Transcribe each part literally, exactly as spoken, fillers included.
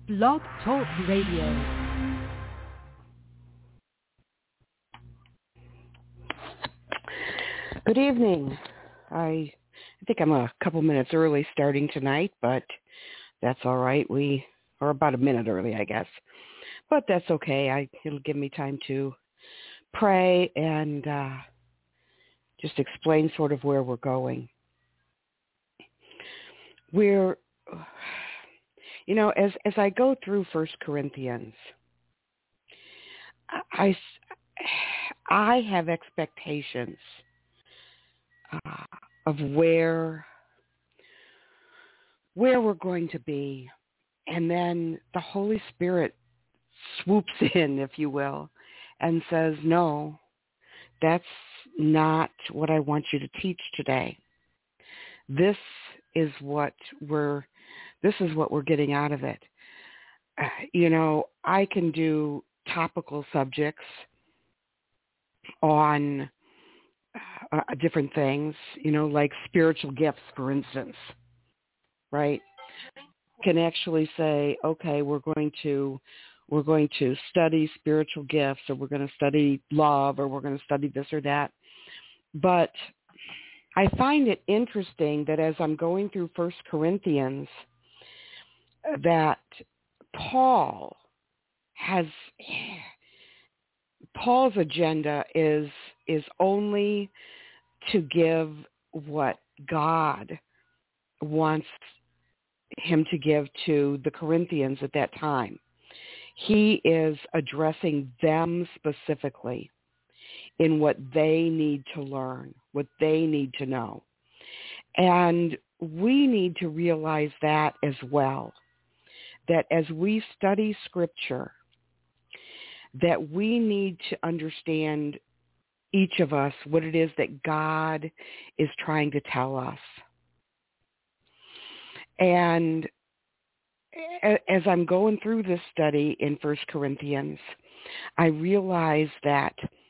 Blog Talk Radio. Good evening. I, I think I'm a couple minutes early starting tonight, but that's all right. We are about a minute early, I guess. But that's okay. I, it'll give me time to pray and uh, just explain sort of where we're going. We're, you know, as, as I go through First Corinthians, I, I have expectations uh, of where where we're going to be, and then the Holy Spirit swoops in, if you will, and says, no, that's not what I want you to teach today. This is what we're this is what we're getting out of it. Uh, you know, I can do topical subjects on uh, different things, you know, like spiritual gifts, for instance, right? Can actually say, okay, we're going to we're going to study spiritual gifts, or we're going to study love, or we're going to study this or that. But I find it interesting that as I'm going through First Corinthians, that Paul has Paul's agenda is is only to give what God wants him to give to the Corinthians at that time. He is addressing them specifically in what they need to learn, what they need to know. And we need to realize that as well, that as we study Scripture, that we need to understand, each of us, what it is that God is trying to tell us. And as I'm going through this study in First Corinthians, I realize that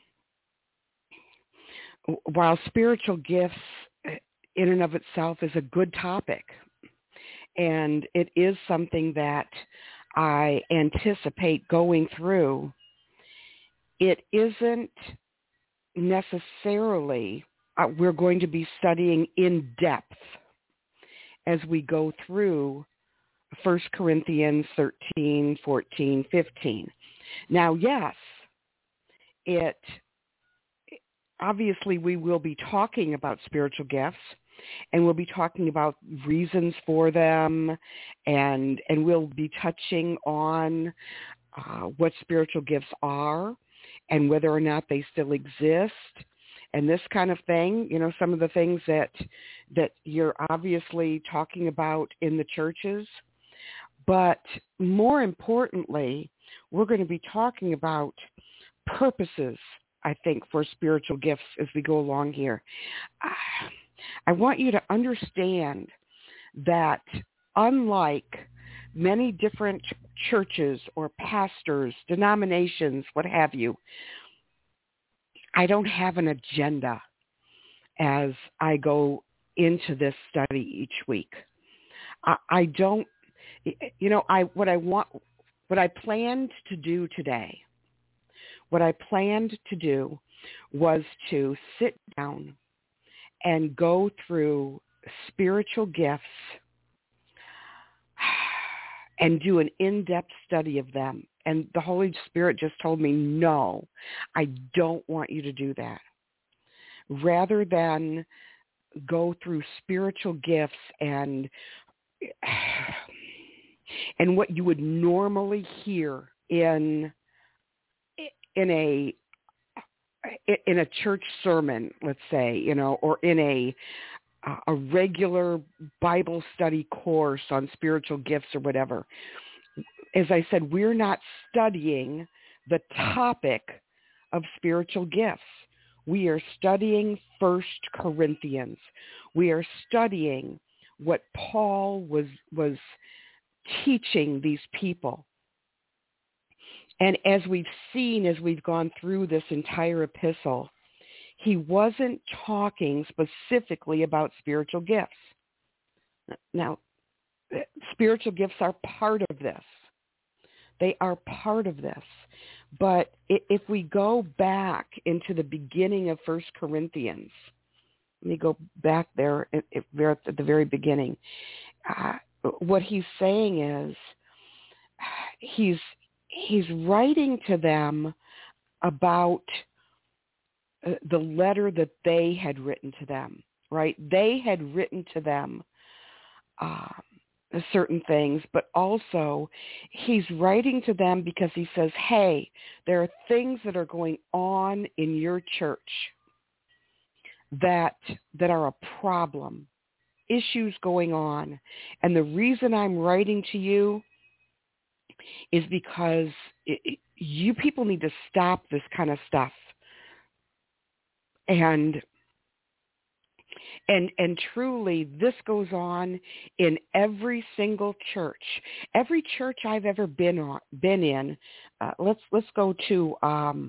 while spiritual gifts in and of itself is a good topic, and it is something that I anticipate going through, it isn't necessarily uh, we're going to be studying in depth as we go through First Corinthians thirteen, fourteen, fifteen. Now, yes, it obviously we will be talking about spiritual gifts, and we'll be talking about reasons for them, and and we'll be touching on uh, what spiritual gifts are and whether or not they still exist, and this kind of thing. You know, some of the things that that you're obviously talking about in the churches. But more importantly, we're going to be talking about purposes, I think, for spiritual gifts as we go along here. I want you to understand that unlike many different churches or pastors, denominations, what have you, I don't have an agenda as I go into this study each week. I, I don't, you know, I what I want, what I planned to do today, what I planned to do was to sit down and go through spiritual gifts and do an in-depth study of them. And the Holy Spirit just told me, no, I don't want you to do that. Rather than go through spiritual gifts and and what you would normally hear in in a in a church sermon, let's say, you know, or in a a regular Bible study course on spiritual gifts or whatever. As I said, we're not studying the topic of spiritual gifts. We are studying First Corinthians. We are studying what Paul was was teaching these people. And as we've seen, as we've gone through this entire epistle, he wasn't talking specifically about spiritual gifts. Now, spiritual gifts are part of this. They are part of this. But if we go back into the beginning of First Corinthians, let me go back there at the very beginning. Uh, what he's saying is he's he's writing to them about uh, the letter that they had written to them, right? They had written to them uh, certain things, but also he's writing to them because he says, hey, there are things that are going on in your church that that are a problem, issues going on. And the reason I'm writing to you is because it, it, you people need to stop this kind of stuff. And and and truly, this goes on in every single church. Every church I've ever been on, been in. Uh, let's let's go to um,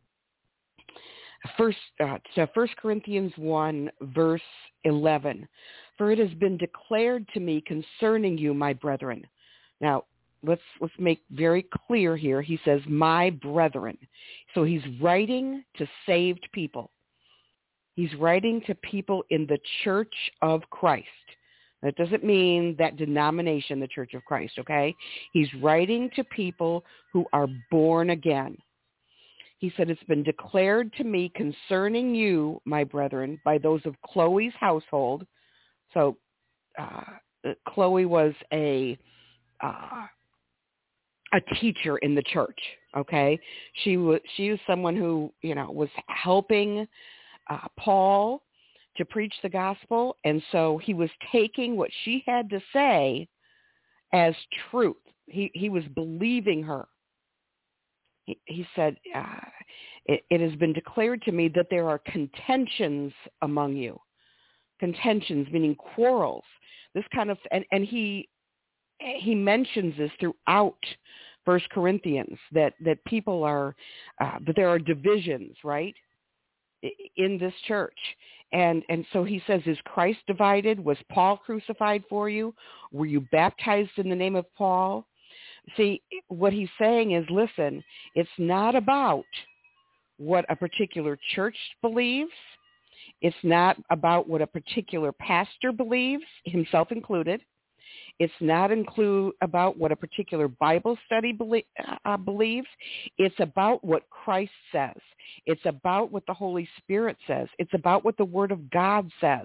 first uh, to First Corinthians one, verse eleven. For it has been declared to me concerning you, my brethren. Now, let's let's make very clear here. He says, my brethren. So he's writing to saved people. He's writing to people in the Church of Christ. That doesn't mean that denomination, the Church of Christ, okay? He's writing to people who are born again. He said, it's been declared to me concerning you, my brethren, by those of Chloe's household. So uh, Chloe was a uh, a teacher in the church, okay? She was she was someone who, you know, was helping uh, Paul to preach the gospel, and so he was taking what she had to say as truth. He he was believing her. He, he said, uh, it, it has been declared to me that there are contentions among you. Contentions, meaning quarrels. This kind of, and, and he he mentions this throughout First Corinthians, that, that people are, uh, that there are divisions, right, in this church. And and so he says, is Christ divided? Was Paul crucified for you? Were you baptized in the name of Paul? See, what he's saying is, listen, it's not about what a particular church believes. It's not about what a particular pastor believes, himself included. It's not include about what a particular Bible study belie- uh, believes. It's about what Christ says. It's about what the Holy Spirit says. It's about what the Word of God says.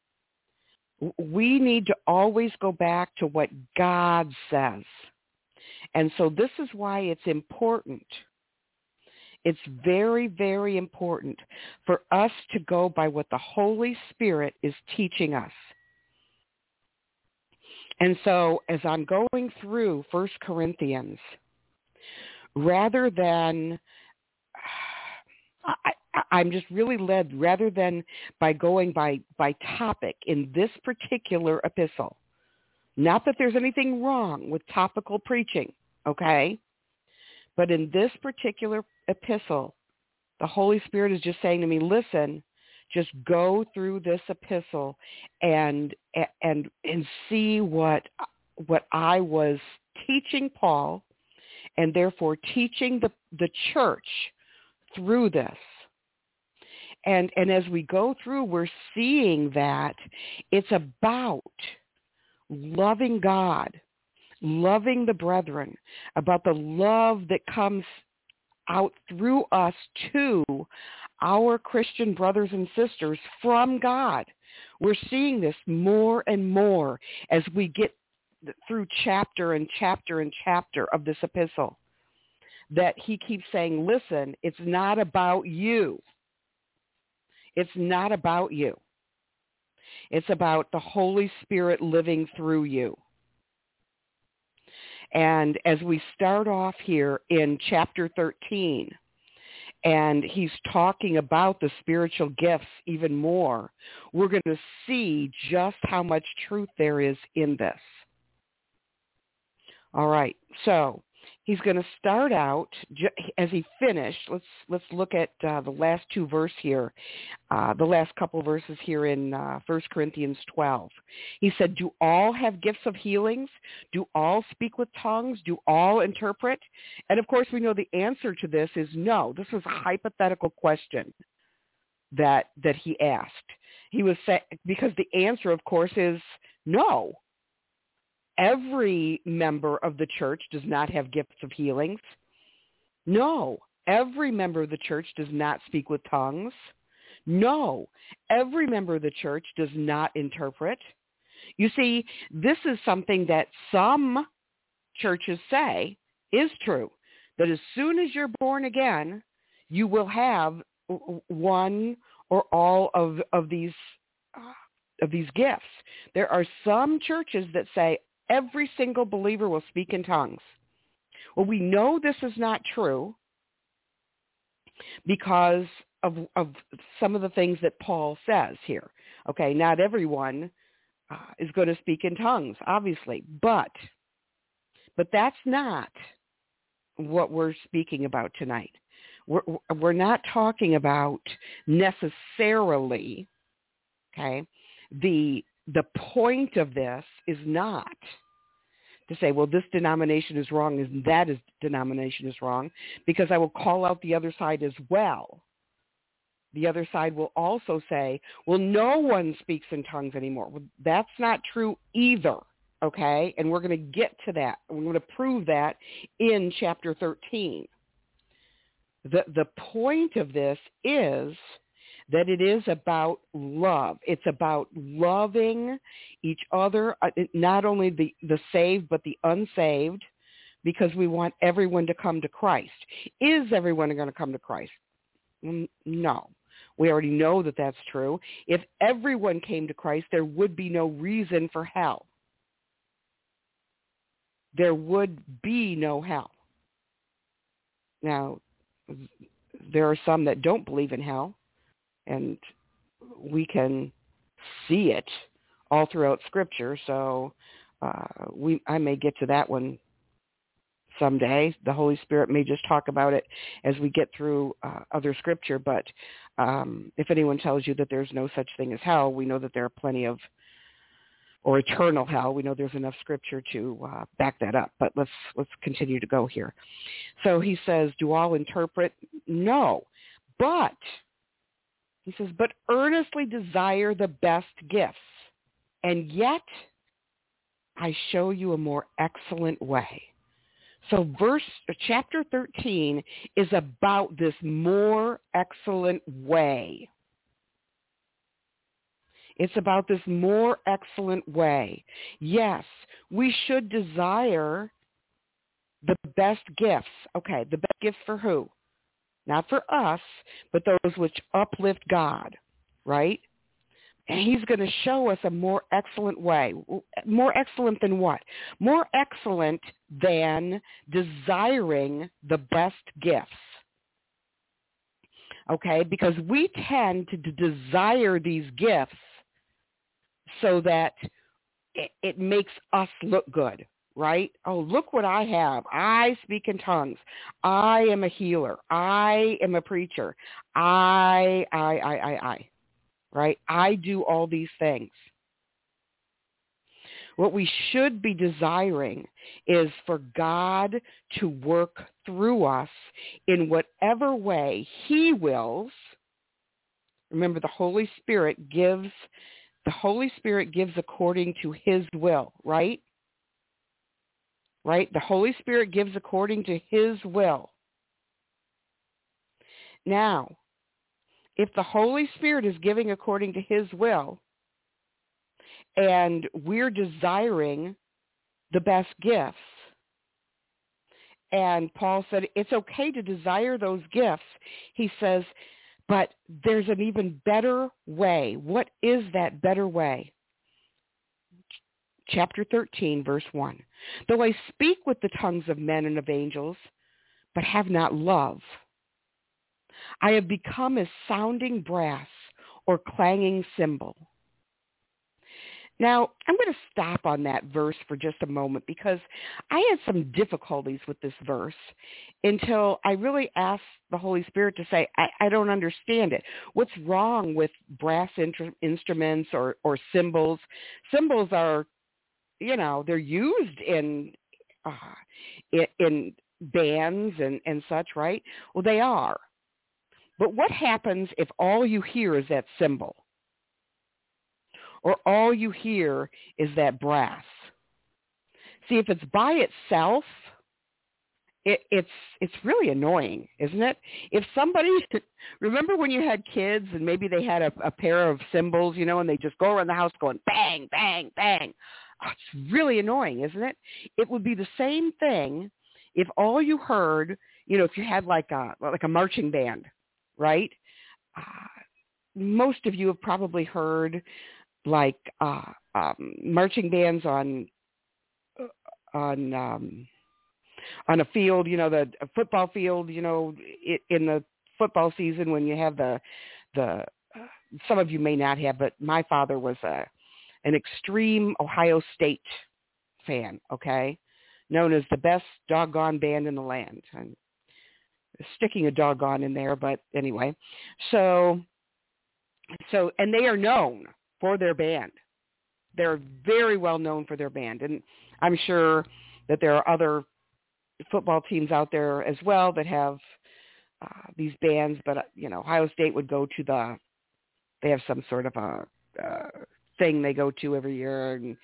We need to always go back to what God says. And so this is why it's important. It's very, very important for us to go by what the Holy Spirit is teaching us. And so as I'm going through First Corinthians, rather than, I, I, I'm just really led, rather than by going by, by topic in this particular epistle, not that there's anything wrong with topical preaching, okay? But in this particular epistle, the Holy Spirit is just saying to me, listen, just go through this epistle and and and see what what I was teaching Paul, and therefore teaching the, the church through this. And and as we go through, we're seeing that it's about loving God, loving the brethren, about the love that comes out through us to our Christian brothers and sisters from God. We're seeing this more and more as we get through chapter and chapter and chapter of this epistle, that he keeps saying, listen, it's not about you. It's not about you. It's about the Holy Spirit living through you. And as we start off here in chapter thirteen, and he's talking about the spiritual gifts even more, we're going to see just how much truth there is in this. All right, so He's going to start out, as he finished, let's let's look at uh, the last two verses here, uh, the last couple verses here in uh, First Corinthians twelve. He said, do all have gifts of healings? Do all speak with tongues? Do all interpret? And of course, we know the answer to this is no. This was a hypothetical question that that he asked. He was saying, because the answer, of course, is no. Every member of the church does not have gifts of healings. No. Every member of the church does not speak with tongues. No. Every member of the church does not interpret. You see, this is something that some churches say is true, that as soon as you're born again, you will have one or all of, of these uh, of these gifts. There are some churches that say every single believer will speak in tongues. Well, we know this is not true because of, of some of the things that Paul says here. Okay, not everyone uh, is going to speak in tongues, obviously, but but that's not what we're speaking about tonight. We're, we're not talking about necessarily, okay, the the point of this is not to say, well, this denomination is wrong and that is denomination is wrong, because I will call out the other side as well. The other side will also say, well, no one speaks in tongues anymore. Well, that's not true either, okay? And we're going to get to that. We're going to prove that in chapter thirteen. The, the point of this is that it is about love. It's about loving each other, not only the, the saved, but the unsaved, because we want everyone to come to Christ. Is everyone going to come to Christ? No. We already know that that's true. If everyone came to Christ, there would be no reason for hell. There would be no hell. Now, there are some that don't believe in hell, and we can see it all throughout Scripture. So uh, we, I may get to that one someday. The Holy Spirit may just talk about it as we get through uh, other Scripture. But um, if anyone tells you that there's no such thing as hell, we know that there are plenty of, or eternal hell. We know there's enough Scripture to uh, back that up. But let's let's continue to go here. So he says, do all interpret? No. But he says, but earnestly desire the best gifts. And yet I show you a more excellent way. So verse, chapter thirteen is about this more excellent way. It's about this more excellent way. Yes, we should desire the best gifts. Okay, the best gifts for who? Not for us, but those which uplift God, right? And he's going to show us a more excellent way. More excellent than what? More excellent than desiring the best gifts. Okay, because we tend to desire these gifts so that it, it makes us look good. Right? Oh, look what I have. I speak in tongues. I am a healer. I am a preacher. I, I, I, I, I. Right? I do all these things. What we should be desiring is for God to work through us in whatever way he wills. Remember, the Holy Spirit gives, the Holy Spirit gives according to his will, right? Right? The Holy Spirit gives according to his will. Now, if the Holy Spirit is giving according to his will, and we're desiring the best gifts, and Paul said it's okay to desire those gifts, he says, but there's an even better way. What is that better way? Chapter thirteen, verse one. Though I speak with the tongues of men and of angels, but have not love, I have become as sounding brass or clanging cymbal. Now, I'm going to stop on that verse for just a moment because I had some difficulties with this verse until I really asked the Holy Spirit to say, I, I don't understand it. What's wrong with brass in- instruments or, or cymbals? Cymbals are, you know, they're used in uh, in, in bands and, and such, right? Well, they are. But what happens if all you hear is that cymbal? Or all you hear is that brass? See, if it's by itself, it, it's it's really annoying, isn't it? If somebody, remember when you had kids and maybe they had a, a pair of cymbals, you know, and they just go around the house going bang, bang, bang. Oh, it's really annoying, isn't it? It would be the same thing if all you heard, you know, if you had like a like a marching band, right? Uh, most of you have probably heard like uh, um, marching bands on on um, on a field, you know, the a football field, you know, it, in the football season when you have the the uh, some of you may not have, but my father was a an extreme Ohio State fan, okay, known as the best doggone band in the land. I'm sticking a doggone in there, but anyway, so so and they are known for their band. They're very well known for their band. And I'm sure that there are other football teams out there as well that have uh, these bands. But, uh, you know, Ohio State would go to the, they have some sort of a uh, thing they go to every year. And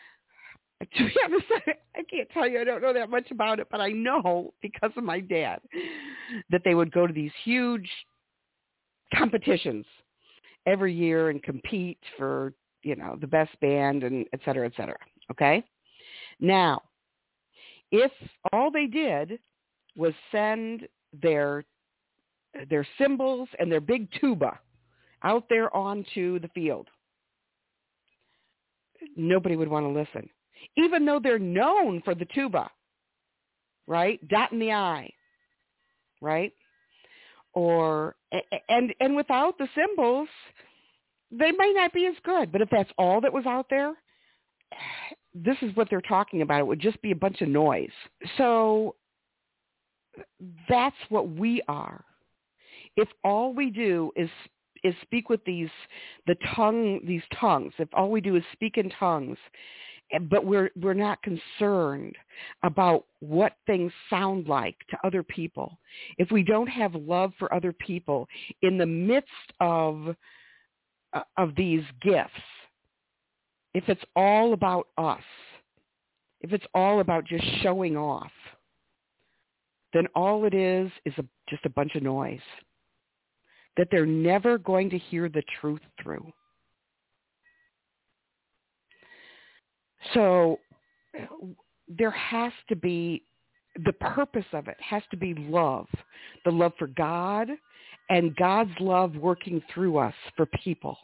to be honest, I can't tell you, I don't know that much about it, but I know because of my dad that they would go to these huge competitions every year and compete for, you know, the best band and et cetera, et cetera. Okay. Now, if all they did was send their, their cymbals and their big tuba out there onto the field, nobody would want to listen, even though they're known for the tuba, right? Dotting the I, right? Or, and, and without the cymbals, they might not be as good. But if that's all that was out there, this is what they're talking about. It would just be a bunch of noise. So that's what we are. If all we do is is speak with these the tongue these tongues, if all we do is speak in tongues, but we're we're not concerned about what things sound like to other people, if we don't have love for other people in the midst of of these gifts, if it's all about us, if it's all about just showing off, then all it is is a, just a bunch of noise that they're never going to hear the truth through. So there has to be, the purpose of it has to be love, the love for God and God's love working through us for people.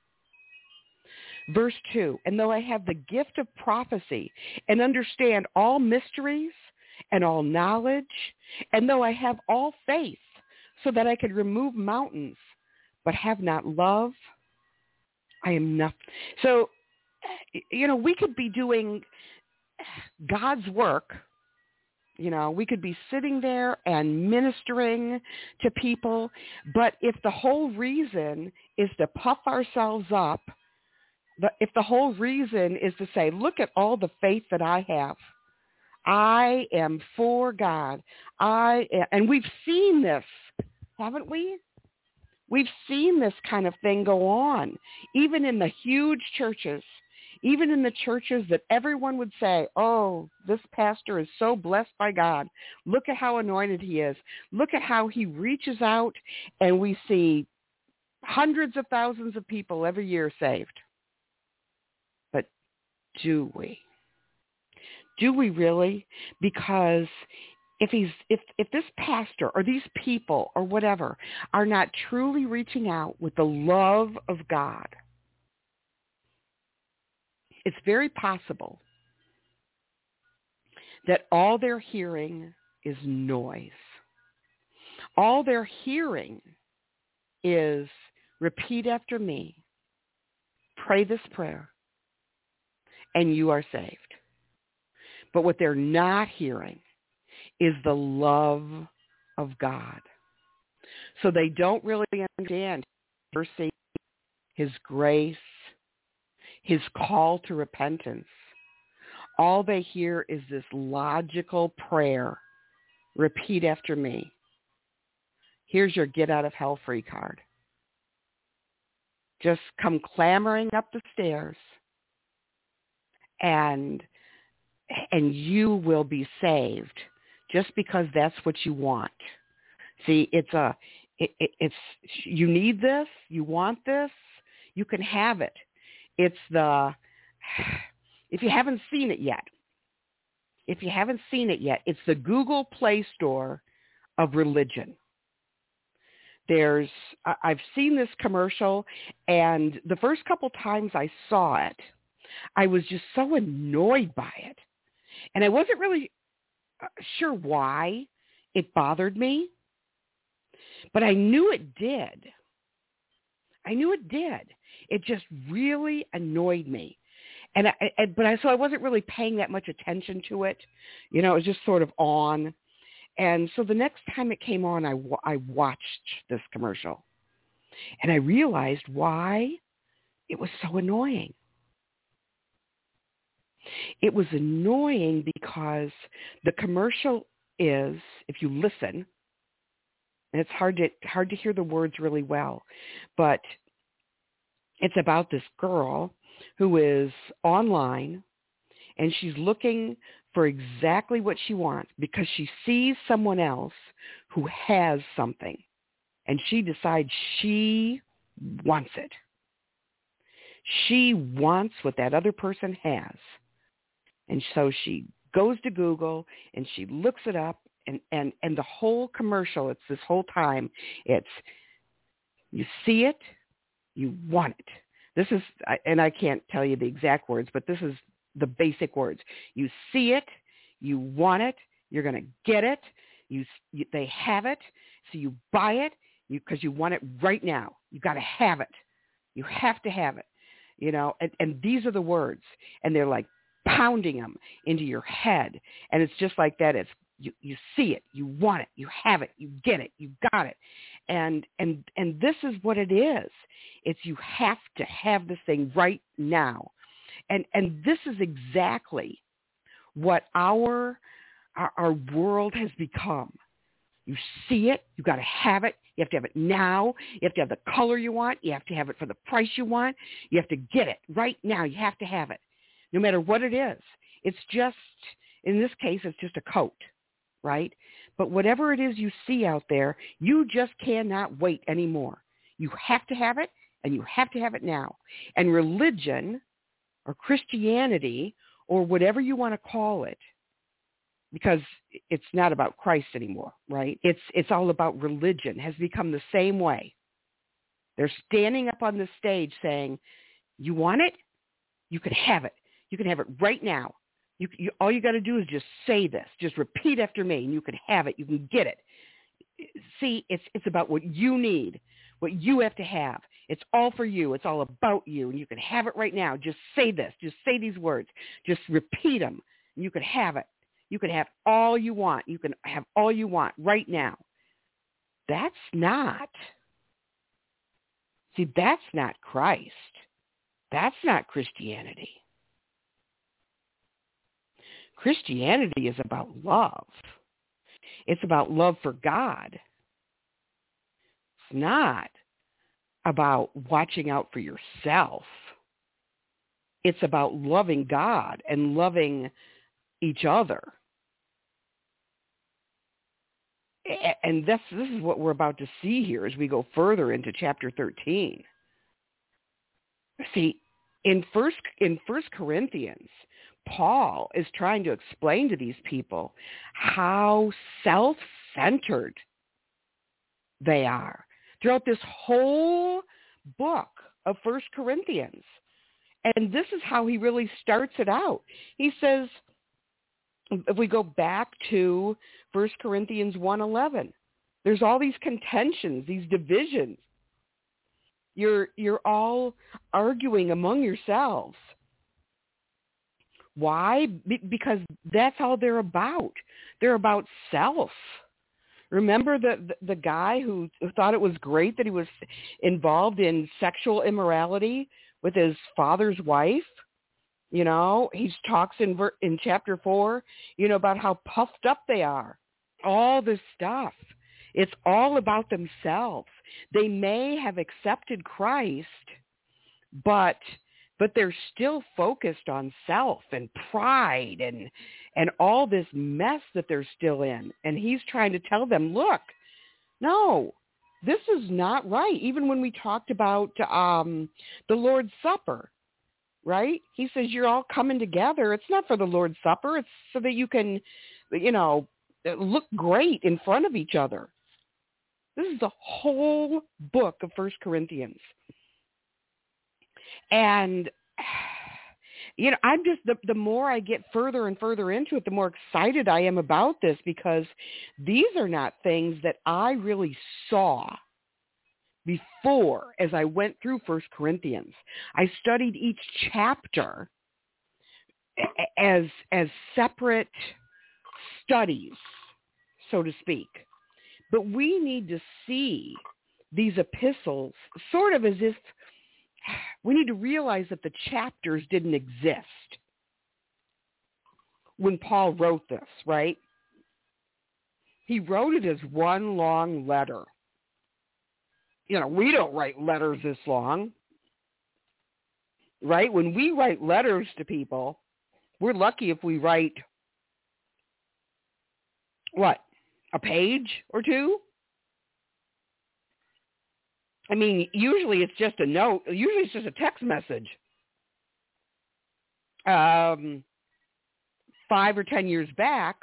Verse two, and though I have the gift of prophecy and understand all mysteries and all knowledge, and though I have all faith so that I could remove mountains, but have not love, I am nothing. So, you know, we could be doing God's work. You know, we could be sitting there and ministering to people, but if the whole reason is to puff ourselves up, the, if the whole reason is to say, look at all the faith that I have, I am for God. I am, and we've seen this, haven't we? We've seen this kind of thing go on, even in the huge churches, even in the churches that everyone would say, oh, this pastor is so blessed by God. Look at how anointed he is. Look at how he reaches out, and we see hundreds of thousands of people every year saved. But do we? Do we really? Because if he's if if this pastor or these people or whatever are not truly reaching out with the love of God, it's very possible that all they're hearing is noise. All they're hearing is repeat after me, pray this prayer, and you are saved. But what they're not hearing is the love of God. So they don't really understand His mercy, His grace, His call to repentance. All they hear is this logical prayer. Repeat after me. Here's your get out of hell free card. Just come clamoring up the stairs and and you will be saved just because that's what you want. See, it's a it, it, it's you need this, you want this, you can have it. It's the if you haven't seen it yet. If you haven't seen it yet, it's the Google Play Store of religion. There's, I've seen this commercial, and the first couple times I saw it, I was just so annoyed by it. And I wasn't really sure why it bothered me, but I knew it did. I knew it did. It just really annoyed me. And I, I, but I, so I wasn't really paying that much attention to it. You know, it was just sort of on. And so the next time it came on, I, I watched this commercial. And I realized why it was so annoying. It was annoying because the commercial is, if you listen, and it's hard to hard to hear the words really well, but it's about this girl who is online, and she's looking for exactly what she wants because she sees someone else who has something, and she decides she wants it. She wants what that other person has. And so she goes to Google, and she looks it up, and, and, and the whole commercial, it's this whole time, it's you see it, you want it. This is, and I can't tell you the exact words, but this is the basic words. You see it, you want it, you're going to get it, you, you they have it, so you buy it you because you want it right now. You got to have it. You have to have it, you know. And, and these are the words, and they're like pounding them into your head, and it's just like that. It's you, you see it, you want it, you have it, you get it, you got it, and and and this is what it is. It's you have to have this thing right now. And and this is exactly what our, our our world has become. You see it, you got to have it. You have to have it now. You have to have the color you want. You have to have it for the price you want. You have to get it right now. You have to have it, no matter what it is. It's just, in this case, it's just a coat, right? But whatever it is you see out there, you just cannot wait anymore. You have to have it, and you have to have it now. And religion, or Christianity, or whatever you want to call it, because it's not about Christ anymore, right? It's it's all about religion, has become the same way. They're standing up on the stage saying, you want it? You can have it. You can have it right now. You, you all you got to do is just say this. Just repeat after me, and you can have it. You can get it. See, it's it's about what you need, what you have to have. It's all for you. It's all about you, and you can have it right now. Just say this. Just say these words. Just repeat them, and you can have it. You can have all you want. You can have all you want right now. That's not, see, that's not Christ. That's not Christianity. Christianity is about love. It's about love for God. It's not about watching out for yourself. It's about loving God and loving each other. And this, this is what we're about to see here as we go further into chapter thirteen. See, in first in First Corinthians, Paul is trying to explain to these people how self-centered they are throughout this whole book of First Corinthians. And this is how he really starts it out. He says, if we go back to First Corinthians one eleven, there's all these contentions, these divisions. You're you're all arguing among yourselves. Why? Be- because that's all they're about. They're about self. Remember the, the, the guy who, who thought it was great that he was involved in sexual immorality with his father's wife? You know, he talks in ver- in chapter four, you know, about how puffed up they are. All this stuff. It's all about themselves. They may have accepted Christ, but but they're still focused on self and pride and and all this mess that they're still in. And he's trying to tell them, look, no, this is not right. Even when we talked about um, the Lord's Supper, right? He says you're all coming together. It's not for the Lord's Supper. It's so that you can, you know, look great in front of each other. This is the whole book of First Corinthians. And, you know, I'm just, the, the more I get further and further into it, the more excited I am about this, because these are not things that I really saw before as I went through First Corinthians. I studied each chapter as as separate studies, so to speak. But we need to see these epistles sort of as if we need to realize that the chapters didn't exist when Paul wrote this, right? He wrote it as one long letter. You know, we don't write letters this long, right? When we write letters to people, we're lucky if we write, what, a page or two? I mean, usually it's just a note. Usually it's just a text message. Um, five or ten years back,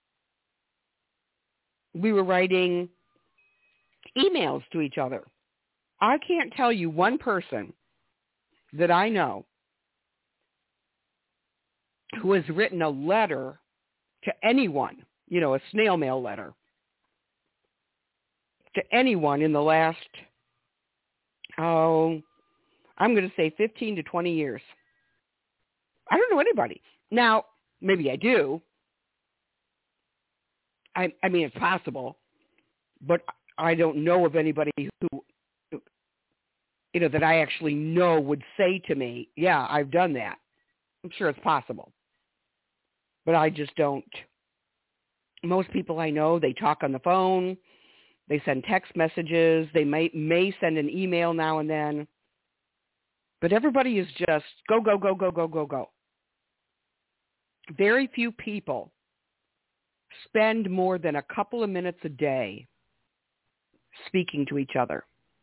we were writing emails to each other. I can't tell you one person that I know who has written a letter to anyone, you know, a snail mail letter, to anyone in the last, oh, I'm going to say fifteen to twenty years. I don't know anybody. Now, maybe I do. I, I mean, it's possible, but I don't know of anybody who, you know, that I actually know would say to me, yeah, I've done that. I'm sure it's possible, but I just don't. Most people I know, they talk on the phone, they send text messages, they may, may send an email now and then, but everybody is just go, go, go, go, go, go, go. Very few people spend more than a couple of minutes a day speaking to each other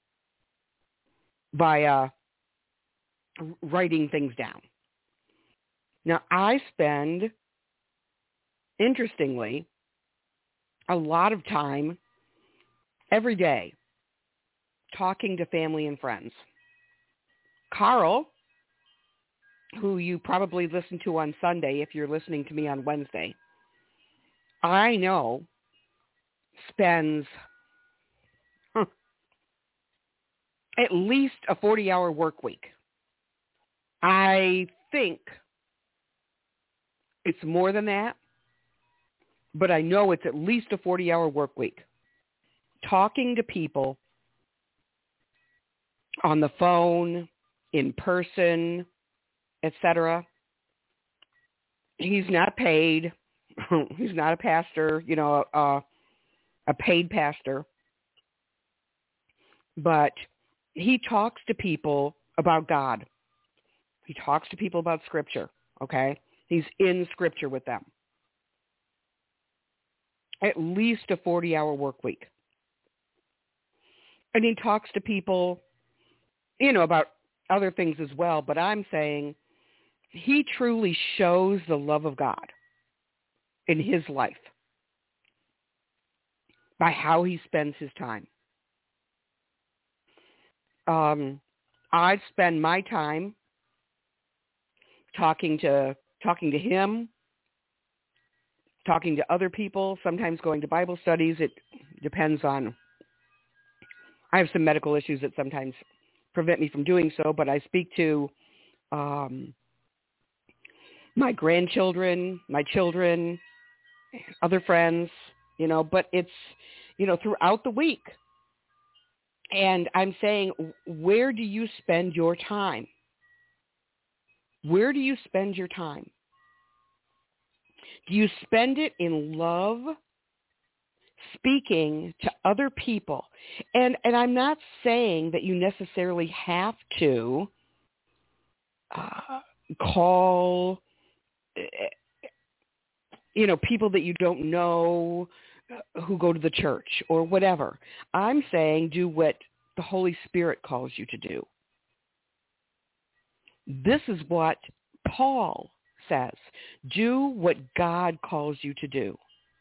via writing things down. Now, I spend, interestingly, a lot of time every day talking to family and friends. Carl, who you probably listen to on Sunday if you're listening to me on Wednesday, I know spends huh, at least a forty-hour work week. I think it's more than that, but I know it's at least a forty-hour work week. Talking to people on the phone, in person, et cetera. He's not paid. He's not a pastor, you know, a, a paid pastor. But he talks to people about God. He talks to people about Scripture, okay? He's in Scripture with them. At least a forty-hour work week. And he talks to people, you know, about other things as well, but I'm saying he truly shows the love of God in his life by how he spends his time. Um, I spend my time talking to talking to him, talking to other people, sometimes going to Bible studies. It depends on, I have some medical issues that sometimes prevent me from doing so, but I speak to um, my grandchildren, my children, other friends, you know, but it's, you know, throughout the week. And I'm saying, where do you spend your time? Where do you spend your time? Do you spend it in love, speaking to other people? And and I'm not saying that you necessarily have to uh, call, you know, people that you don't know who go to the church or whatever. I'm saying do what the Holy Spirit calls you to do. This is what Paul says. Do what God calls you to do.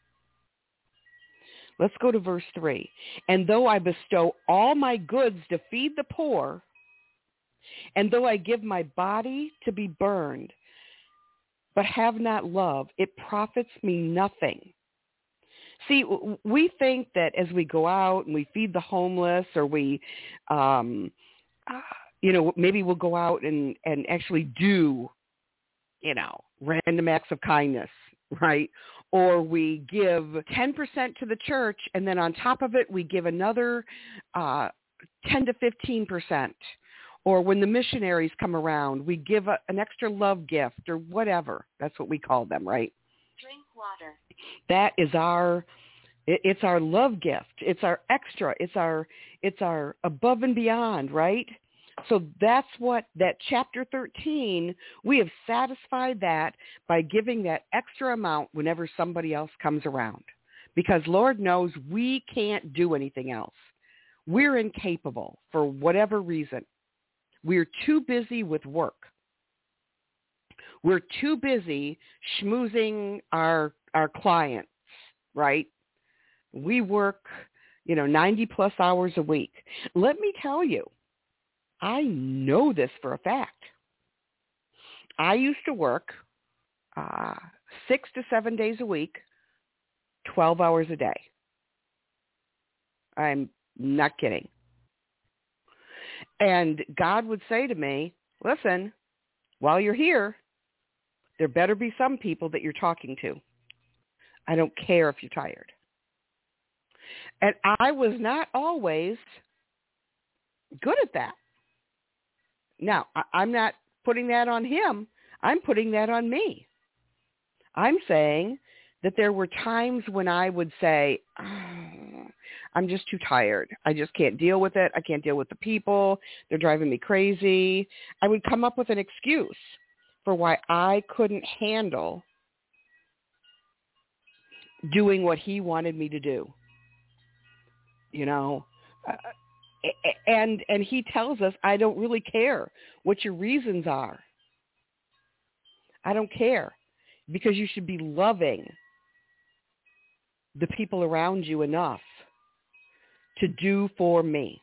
Let's go to verse three. And though I bestow all my goods to feed the poor, and though I give my body to be burned, but have not love, it profits me nothing. See, we think that as we go out and we feed the homeless, or we, um, uh, you know, maybe we'll go out and, and actually do, you know, random acts of kindness, right? Or we give ten percent to the church, and then on top of it, we give another uh, ten to fifteen percent. Or when the missionaries come around, we give a, an extra love gift or whatever. That's what we call them, right? Drink water. That is our, it, it's our love gift. It's our extra. It's our, it's our above and beyond, right? So that's what that chapter thirteen, we have satisfied that by giving that extra amount whenever somebody else comes around. Because Lord knows we can't do anything else. We're incapable for whatever reason. We're too busy with work. We're too busy schmoozing our our clients, right? We work, you know, ninety plus hours a week. Let me tell you, I know this for a fact. I used to work uh, six to seven days a week, twelve hours a day. I'm not kidding. And God would say to me, listen, while you're here, there better be some people that you're talking to. I don't care if you're tired. And I was not always good at that. Now, I'm not putting that on him. I'm putting that on me. I'm saying that there were times when I would say, oh, I'm just too tired. I just can't deal with it. I can't deal with the people. They're driving me crazy. I would come up with an excuse for why I couldn't handle doing what he wanted me to do. You know, uh, and and he tells us, I don't really care what your reasons are. I don't care, because you should be loving the people around you enough to do for me.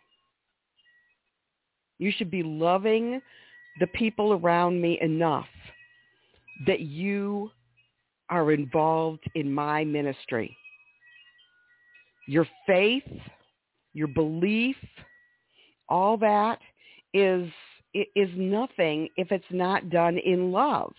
You should be loving the people around me enough that you are involved in my ministry. Your faith, your belief, all that is is nothing if it's not done in love.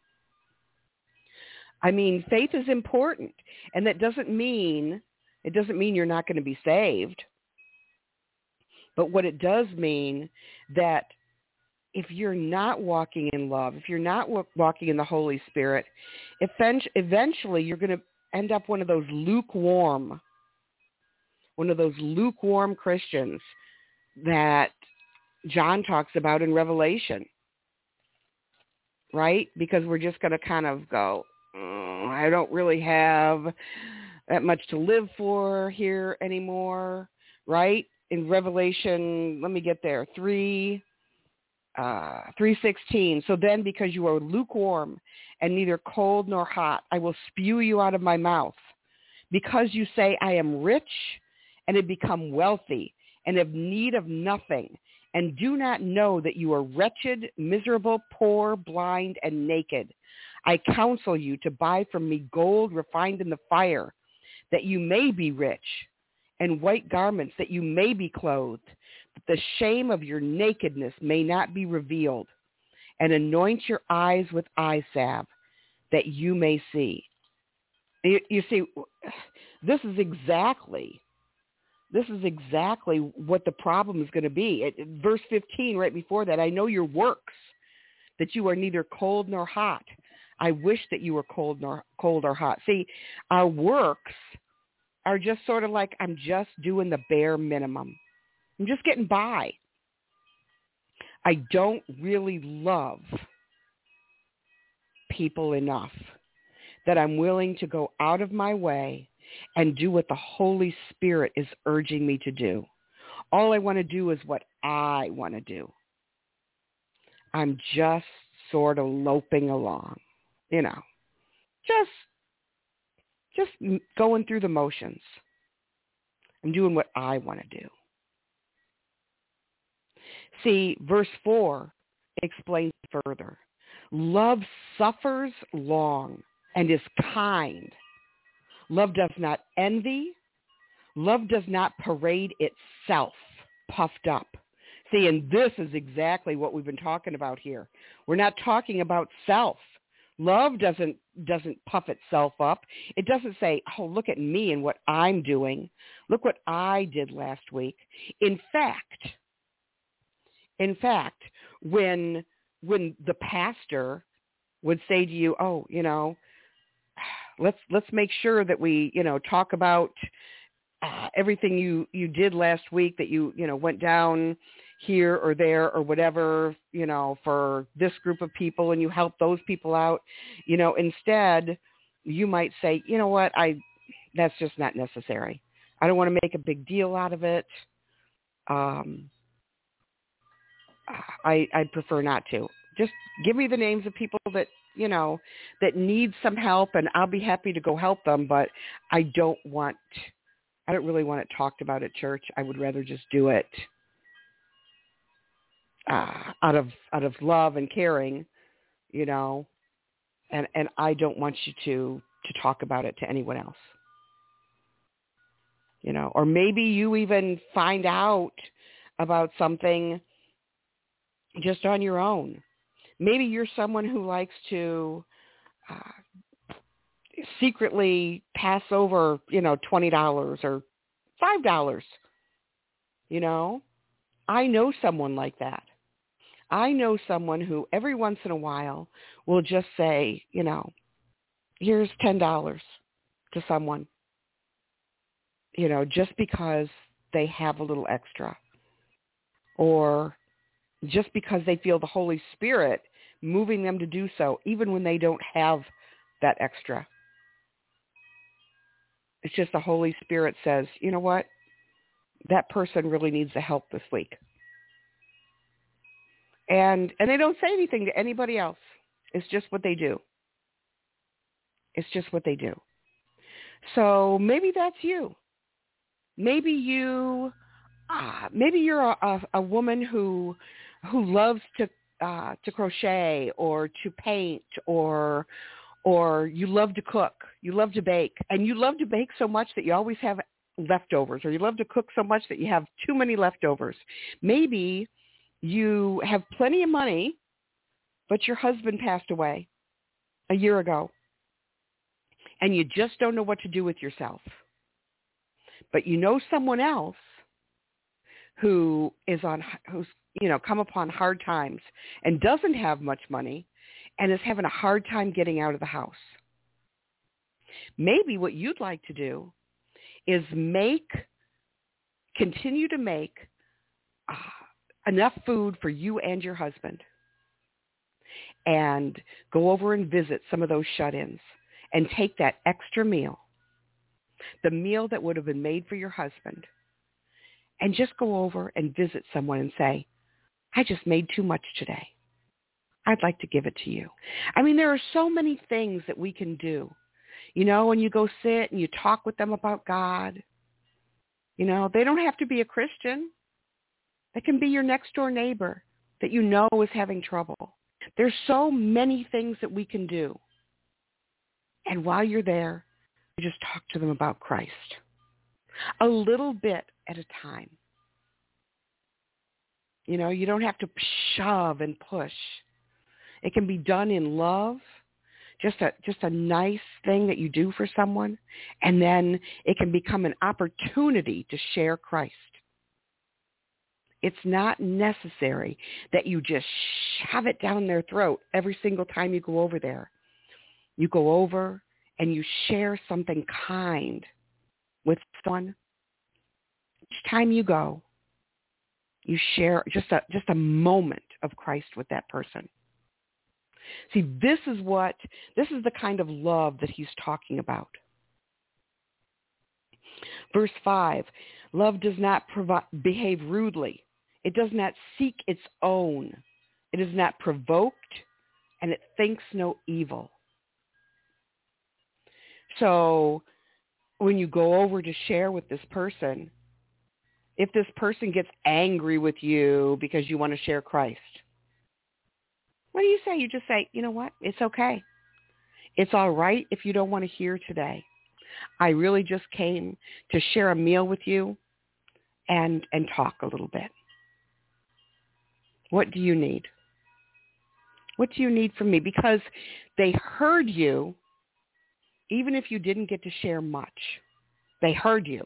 I mean, faith is important, and that doesn't mean it doesn't mean you're not going to be saved. But what it does mean that if you're not walking in love, if you're not walking in the Holy Spirit, eventually you're going to end up one of those lukewarm, one of those lukewarm Christians that John talks about in Revelation, right? Because we're just going to kind of go, oh, I don't really have that much to live for here anymore, right? In Revelation, let me get there, three, uh, three sixteen. So then, because you are lukewarm and neither cold nor hot, I will spew you out of my mouth. Because you say, I am rich and have become wealthy and have need of nothing, and do not know that you are wretched, miserable, poor, blind, and naked. I counsel you to buy from me gold refined in the fire, that you may be rich, and white garments, that you may be clothed, that the shame of your nakedness may not be revealed, and anoint your eyes with eye salve, that you may see. You, you see, this is exactly, this is exactly what the problem is going to be. It, verse fifteen, right before that, I know your works, that you are neither cold nor hot. I wish that you were cold nor cold or hot. See, our works are just sort of like, I'm just doing the bare minimum. I'm just getting by. I don't really love people enough that I'm willing to go out of my way and do what the Holy Spirit is urging me to do. All I want to do is what I want to do. I'm just sort of loping along, you know, just, just going through the motions. I'm doing what I want to do. See, verse four explains further. Love suffers long and is kind. Love does not envy. Love does not parade itself puffed up. See, and this is exactly what we've been talking about here. We're not talking about self. Love doesn't doesn't puff itself up. It doesn't say, oh, look at me and what I'm doing. Look what I did last week. In fact, in fact, when when the pastor would say to you, oh, you know, let's let's make sure that we, you know, talk about uh, everything you, you did last week, that you, you know, went down here or there or whatever, you know, for this group of people, and you help those people out, you know, instead you might say, you know what, I, that's just not necessary. I don't want to make a big deal out of it. Um, I, I prefer not to. Just give me the names of people that, you know, that need some help, and I'll be happy to go help them. But I don't want, I don't really want it talked about at church. I would rather just do it uh, out of, out of love and caring, you know, and, and I don't want you to, to talk about it to anyone else, you know, or maybe you even find out about something just on your own. Maybe you're someone who likes to uh, secretly pass over, you know, twenty dollars or five dollars. You know, I know someone like that. I know someone who every once in a while will just say, you know, here's ten dollars to someone, you know, just because they have a little extra, or just because they feel the Holy Spirit moving them to do so, even when they don't have that extra. It's just the Holy Spirit says, you know what? That person really needs the help this week. And and they don't say anything to anybody else. It's just what they do. It's just what they do. So maybe that's you. Maybe you, uh, maybe you're a, a, a woman who who loves to uh, to crochet or to paint, or or you love to cook, you love to bake, and you love to bake so much that you always have leftovers, or you love to cook so much that you have too many leftovers. Maybe you have plenty of money, but your husband passed away a year ago, and you just don't know what to do with yourself. But you know someone else who is on, who's, you know, come upon hard times and doesn't have much money and is having a hard time getting out of the house. Maybe what you'd like to do is make, continue to make uh, enough food for you and your husband, and go over and visit some of those shut-ins and take that extra meal, the meal that would have been made for your husband, and just go over and visit someone and say, I just made too much today. I'd like to give it to you. I mean, there are so many things that we can do. You know, when you go sit and you talk with them about God, you know, they don't have to be a Christian. They can be your next door neighbor that you know is having trouble. There's so many things that we can do. And while you're there, you just talk to them about Christ. A little bit at a time. You know, you don't have to shove and push. It can be done in love, just a just a nice thing that you do for someone, and then it can become an opportunity to share Christ. It's not necessary that you just shove it down their throat every single time you go over there. You go over and you share something kind with someone. Each time you go, you share just a just a moment of Christ with that person. See, this is what, this is the kind of love that he's talking about. Verse five, love does not provi- behave rudely. It does not seek its own. It is not provoked, and it thinks no evil. So when you go over to share with this person, if this person gets angry with you because you want to share Christ, what do you say? You just say, you know what? It's okay. It's all right if you don't want to hear today. I really just came to share a meal with you and and talk a little bit. What do you need? What do you need from me? Because they heard you, even if you didn't get to share much. They heard you.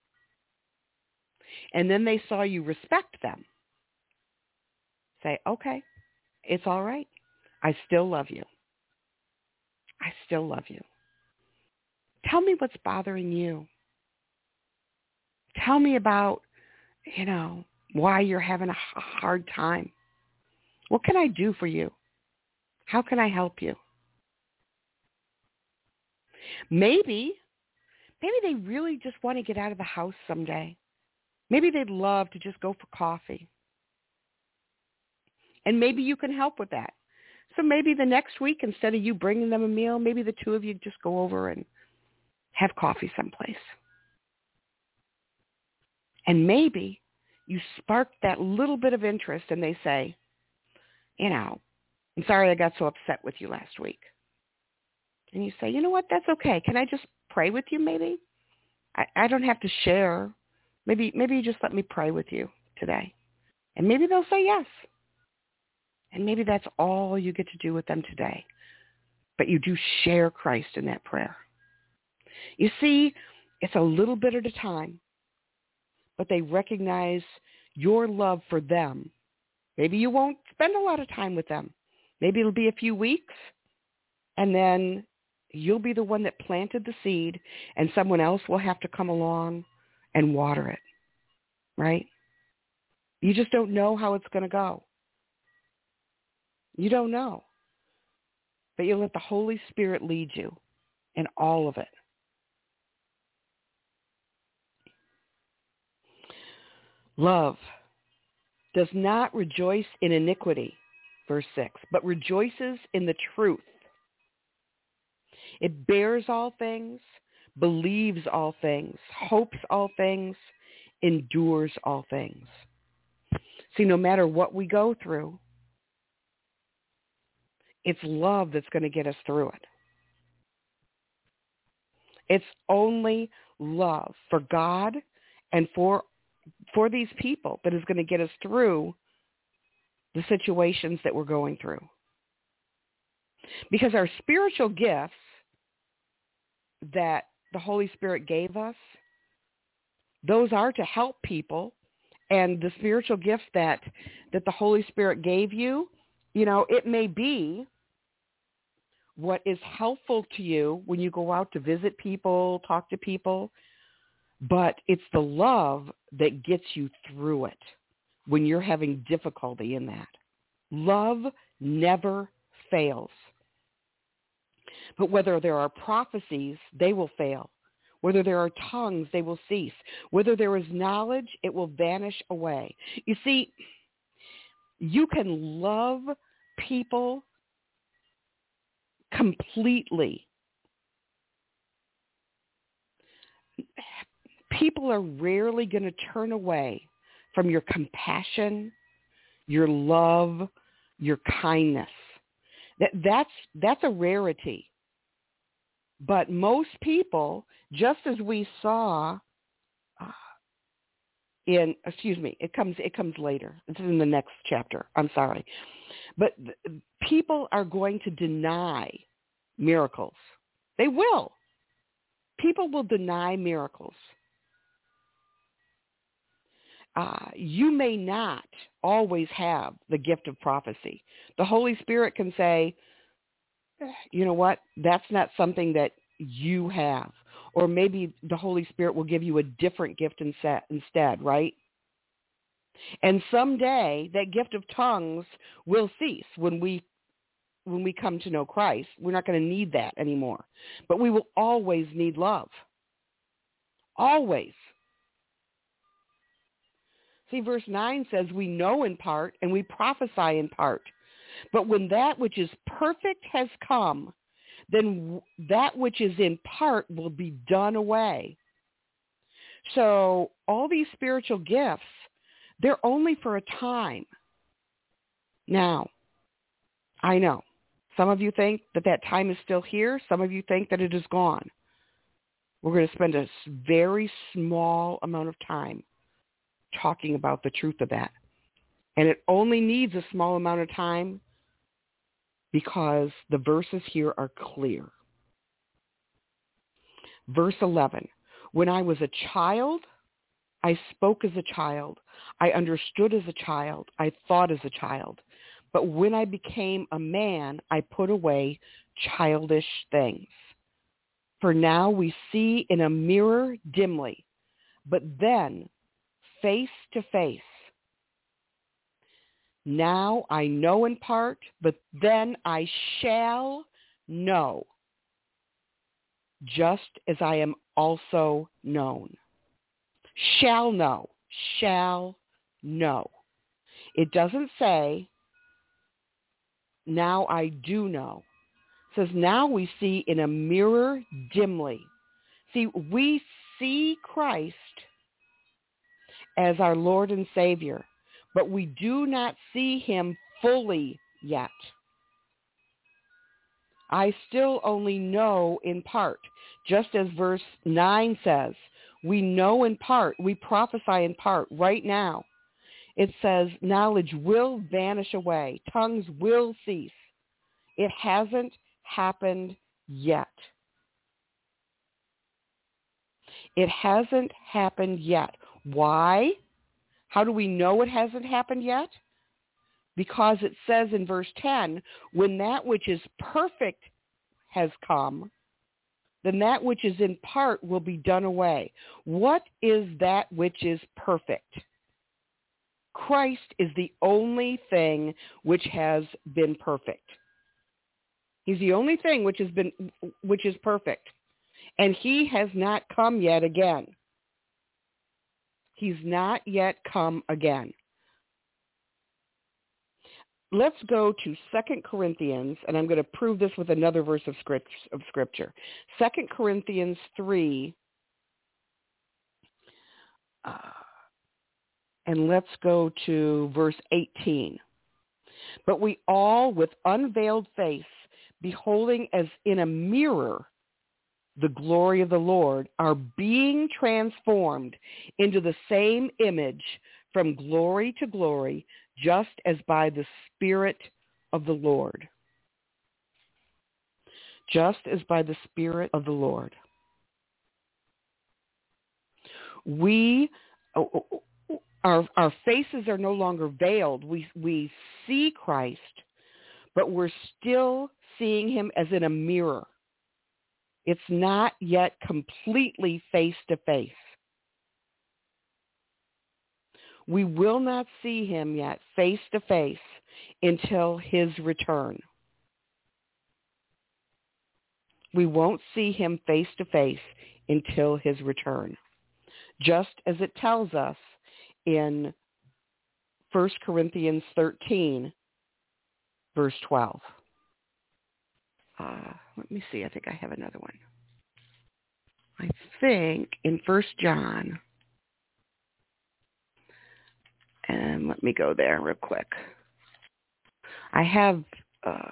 And then they saw you respect them. Say, okay, it's all right. I still love you. I still love you. Tell me what's bothering you. Tell me about, you know, why you're having a hard time. What can I do for you? How can I help you? Maybe, maybe they really just want to get out of the house someday. Maybe they'd love to just go for coffee. And maybe you can help with that. So maybe the next week, instead of you bringing them a meal, maybe the two of you just go over and have coffee someplace. And maybe you spark that little bit of interest and they say, you know, I'm sorry I got so upset with you last week. And you say, you know what, that's okay. Can I just pray with you maybe? I, I don't have to share. Maybe, maybe you just let me pray with you today. And maybe they'll say yes. And maybe that's all you get to do with them today. But you do share Christ in that prayer. You see, it's a little bit at a time, but they recognize your love for them. Maybe you won't spend a lot of time with them. Maybe it'll be a few weeks, and then you'll be the one that planted the seed, and someone else will have to come along and water it, right? You just don't know how it's going to go. You don't know. But you let the Holy Spirit lead you in all of it. Love does not rejoice in iniquity, verse six, but rejoices in the truth. It bears all things, believes all things, hopes all things, endures all things. See, no matter what we go through, it's love that's going to get us through it. It's only love for God and for for these people that is going to get us through the situations that we're going through. Because our spiritual gifts that the Holy Spirit gave us, those are to help people. And the spiritual gifts that, that the Holy Spirit gave you, you know, it may be what is helpful to you when you go out to visit people, talk to people, but it's the love that gets you through it when you're having difficulty in that. Love never fails. But whether there are prophecies, they will fail. Whether there are tongues, they will cease. Whether there is knowledge, it will vanish away. You see, you can love people completely. People are rarely going to turn away from your compassion, your love, your kindness. That, that's, that's a rarity. But most people, just as we saw uh, in, excuse me, it comes it comes later. It's in the next chapter. I'm sorry. But th- people are going to deny miracles. They will. People will deny miracles. Uh, you may not always have the gift of prophecy. The Holy Spirit can say, you know what, that's not something that you have. Or maybe the Holy Spirit will give you a different gift instead, right? And someday that gift of tongues will cease when we when we come to know Christ. We're not going to need that anymore. But we will always need love. Always. See, verse nine says, we know in part and we prophesy in part. But when that which is perfect has come, then that which is in part will be done away. So all these spiritual gifts, they're only for a time. Now, I know. Some of you think that that time is still here. Some of you think that it is gone. We're going to spend a very small amount of time talking about the truth of that. And it only needs a small amount of time because the verses here are clear. Verse eleven, when I was a child, I spoke as a child. I understood as a child. I thought as a child. But when I became a man, I put away childish things. For now we see in a mirror dimly, but then face to face. Now I know in part, but then I shall know, just as I am also known. Shall know, shall know. It doesn't say, now I do know. It says, now we see in a mirror dimly. See, we see Christ as our Lord and Savior, but we do not see him fully yet. I still only know in part, just as verse nine says, we know in part, we prophesy in part right now. It says knowledge will vanish away. Tongues will cease. It hasn't happened yet. It hasn't happened yet. Why? How do we know it hasn't happened yet? Because it says in verse ten, when that which is perfect has come, then that which is in part will be done away. What is that which is perfect? Christ is the only thing which has been perfect. He's the only thing which has been which is perfect. And he has not come yet again. He's not yet come again. Let's go to Second Corinthians, and I'm going to prove this with another verse of Scripture. Second Corinthians three, uh, and let's go to verse eighteen. But we all, with unveiled face, beholding as in a mirror the glory of the Lord, are being transformed into the same image from glory to glory, just as by the Spirit of the Lord. Just as by the Spirit of the Lord. We, our, our faces are no longer veiled. We, we see Christ, but we're still seeing him as in a mirror. It's not yet completely face to face. We will not see him yet face to face until his return. We won't see him face to face until his return. Just as it tells us in First Corinthians thirteen, verse twelve. Uh, let me see. I think I have another one. I think in First John. And let me go there real quick. I have... Uh,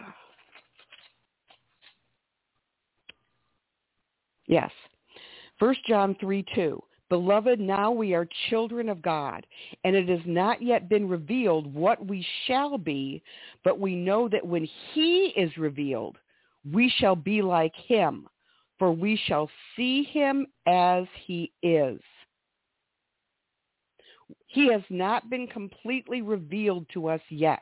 yes. First John three two. Beloved, now we are children of God, and it has not yet been revealed what we shall be, but we know that when he is revealed, We shall be like him, for we shall see him as he is. He has not been completely revealed to us yet.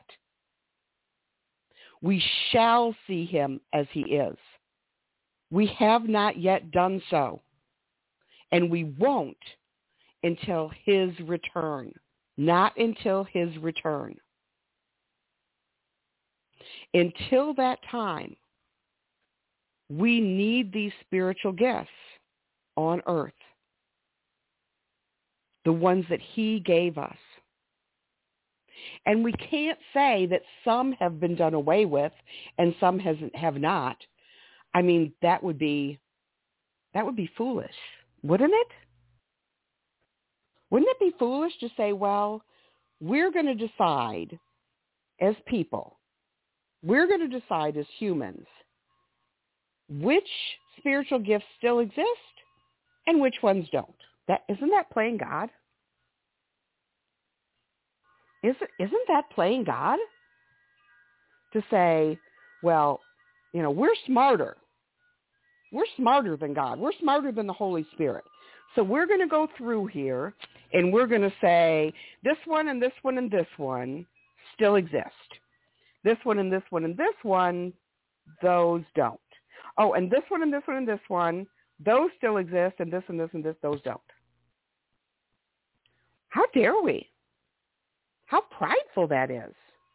We shall see him as he is. We have not yet done so, and we won't until his return. Not until his return. Until that time, we need these spiritual gifts on earth, the ones that he gave us. And we can't say that some have been done away with and some hasn't, have not. I mean, that would be that would be foolish, wouldn't it? Wouldn't it be foolish to say, well, we're going to decide as people, we're going to decide as humans which spiritual gifts still exist and which ones don't. That isn't that playing God? Isn't isn't that playing God? To say, well, you know, we're smarter. We're smarter than God. We're smarter than the Holy Spirit. So we're going to go through here and we're going to say this one and this one and this one still exist. This one and this one and this one, those don't. Oh, and this one and this one and this one, those still exist, and this and this and this, those don't. How dare we? How prideful that is.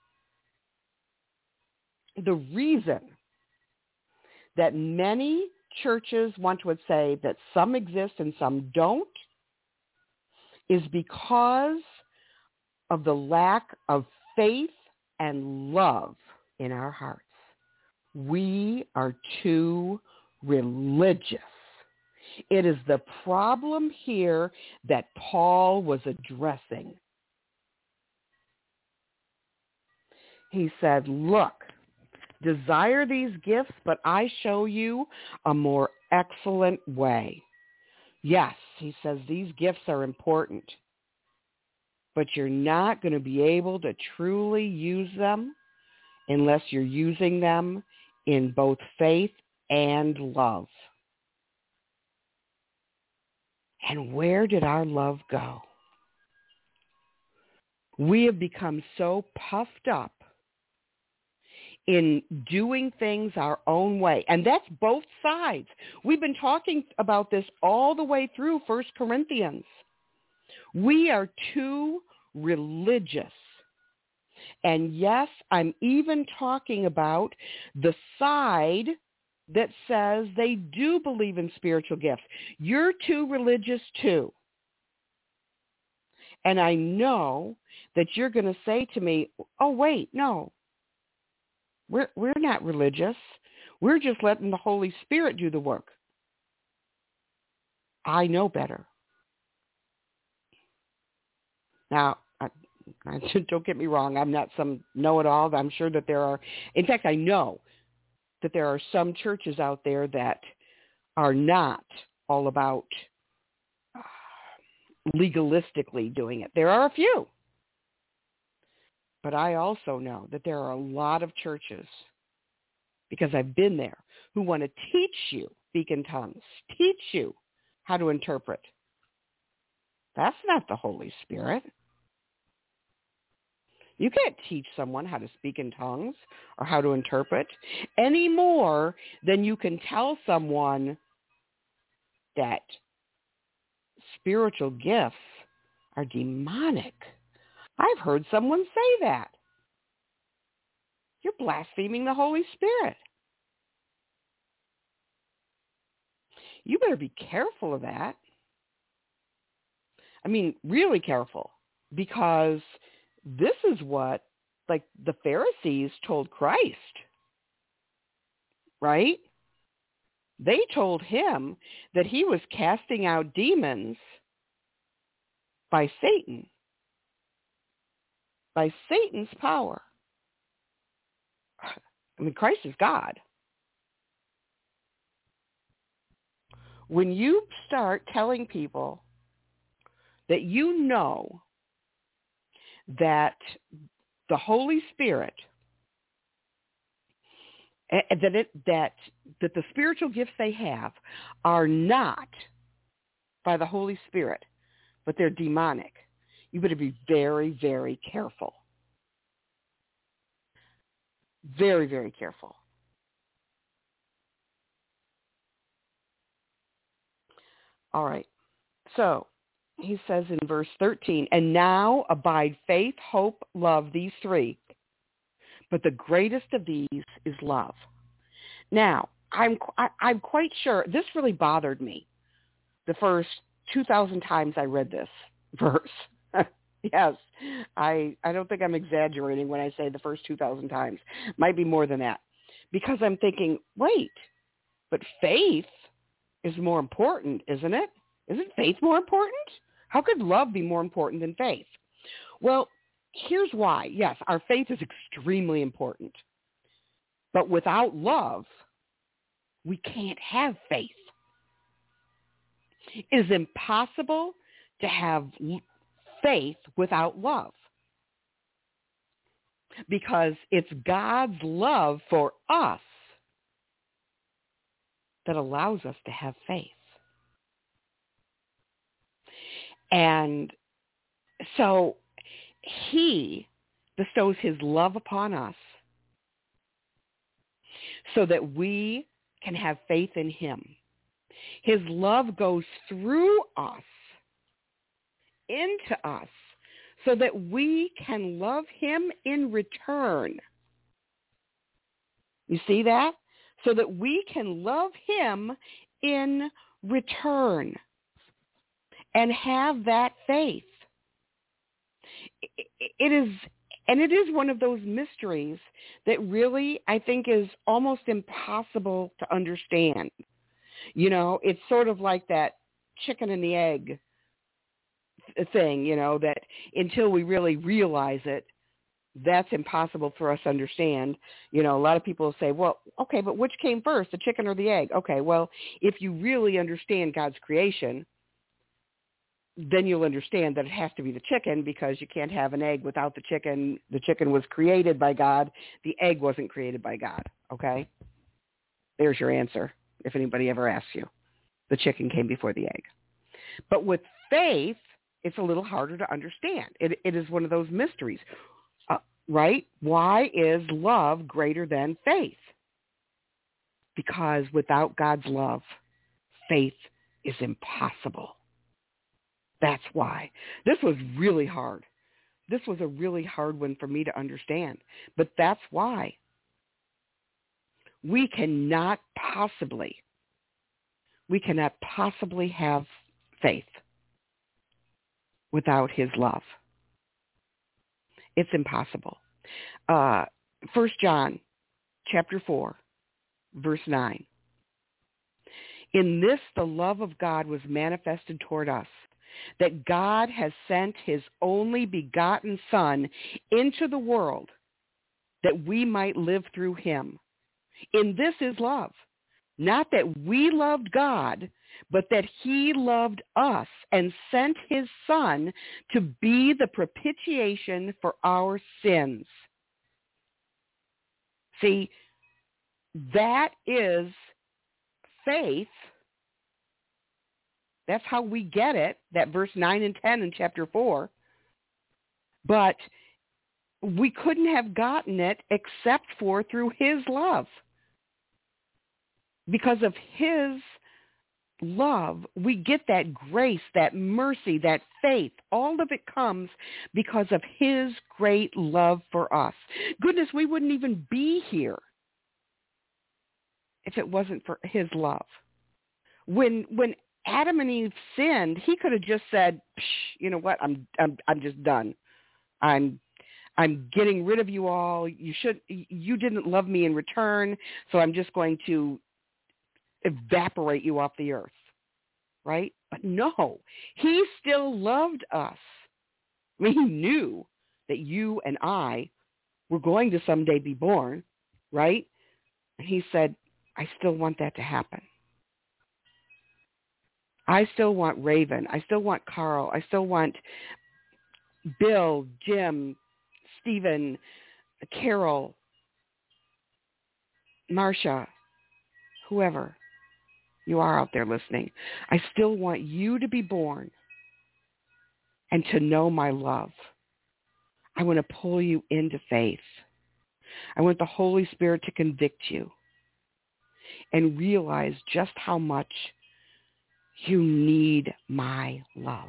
The reason that many churches want to say that some exist and some don't is because of the lack of faith and love in our hearts. We are too religious. It is the problem here that Paul was addressing. He said, look, desire these gifts, but I show you a more excellent way. Yes, he says these gifts are important, but you're not going to be able to truly use them unless you're using them in both faith and love. And where did our love go? We have become so puffed up in doing things our own way. And that's both sides. We've been talking about this all the way through First Corinthians. We are too religious. And yes, I'm even talking about the side that says they do believe in spiritual gifts. You're too religious too. And I know that you're going to say to me, oh, wait, no. We're we're not religious. We're just letting the Holy Spirit do the work. I know better. Now, I, I, don't get me wrong. I'm not some know-it-all. I'm sure that there are, in fact, I know that there are some churches out there that are not all about legalistically doing it. There are a few. But I also know that there are a lot of churches, because I've been there, who want to teach you speak in tongues, teach you how to interpret. That's not the Holy Spirit. You can't teach someone how to speak in tongues or how to interpret any more than you can tell someone that spiritual gifts are demonic. I've heard someone say that. You're blaspheming the Holy Spirit. You better be careful of that. I mean, really careful, because this is what, like, the Pharisees told Christ, right? They told him that he was casting out demons by Satan, by Satan's power. I mean, Christ is God. When you start telling people that you know that the Holy Spirit And that it that that the spiritual gifts they have are not by the Holy Spirit, but they're demonic. You better be very, very careful. Very, very careful. All right. So he says in verse thirteen, and now abide faith, hope, love, these three. But the greatest of these is love. Now, I'm I, I'm quite sure this really bothered me the first two thousand times I read this verse. Yes, I I don't think I'm exaggerating when I say the first two thousand times. Might be more than that. Because I'm thinking, wait, but faith is more important, isn't it? Isn't faith more important? How could love be more important than faith? Well, here's why. Yes, our faith is extremely important. But without love, we can't have faith. It is impossible to have faith without love, because it's God's love for us that allows us to have faith. And so he bestows his love upon us so that we can have faith in him. His love goes through us, into us, so that we can love him in return. You see that? So that we can love him in return and have that faith. It is, and it is one of those mysteries that really, I think, is almost impossible to understand. You know, it's sort of like that chicken and the egg thing, you know, that until we really realize it, that's impossible for us to understand. You know, a lot of people say, well, okay, but which came first, the chicken or the egg? Okay, well, if you really understand God's creation, then you'll understand that it has to be the chicken, because you can't have an egg without the chicken. The chicken was created by God. The egg wasn't created by God, okay? There's your answer, if anybody ever asks you. The chicken came before the egg. But with faith, it's a little harder to understand. It, it is one of those mysteries, uh, right? Why is love greater than faith? Because without God's love, faith is impossible. That's why. This was really hard. This was a really hard one for me to understand. But that's why. We cannot possibly, we cannot possibly have faith without his love. It's impossible. Uh, First John chapter four, verse nine. In this the love of God was manifested toward us, that God has sent his only begotten Son into the world that we might live through him. In this is love, not that we loved God, but that he loved us and sent his Son to be the propitiation for our sins. See, that is faith. That's how we get it, that verse nine and ten in chapter four. But we couldn't have gotten it except for through his love. Because of his love, we get that grace, that mercy, that faith. All of it comes because of his great love for us. Goodness, we wouldn't even be here if it wasn't for his love. When when Adam and Eve sinned, he could have just said, you know what, I'm I'm I'm just done. I'm I'm getting rid of you all. You should you didn't love me in return, so I'm just going to evaporate you off the earth. Right? But no, he still loved us. I mean, he knew that you and I were going to someday be born, right? And he said, I still want that to happen. I still want Raven. I still want Carl. I still want Bill, Jim, Stephen, Carol, Marcia, whoever you are out there listening, I still want you to be born and to know my love. I want to pull you into faith. I want the Holy Spirit to convict you and realize just how much you need my love.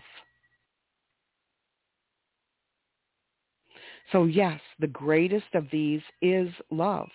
So yes, the greatest of these is love.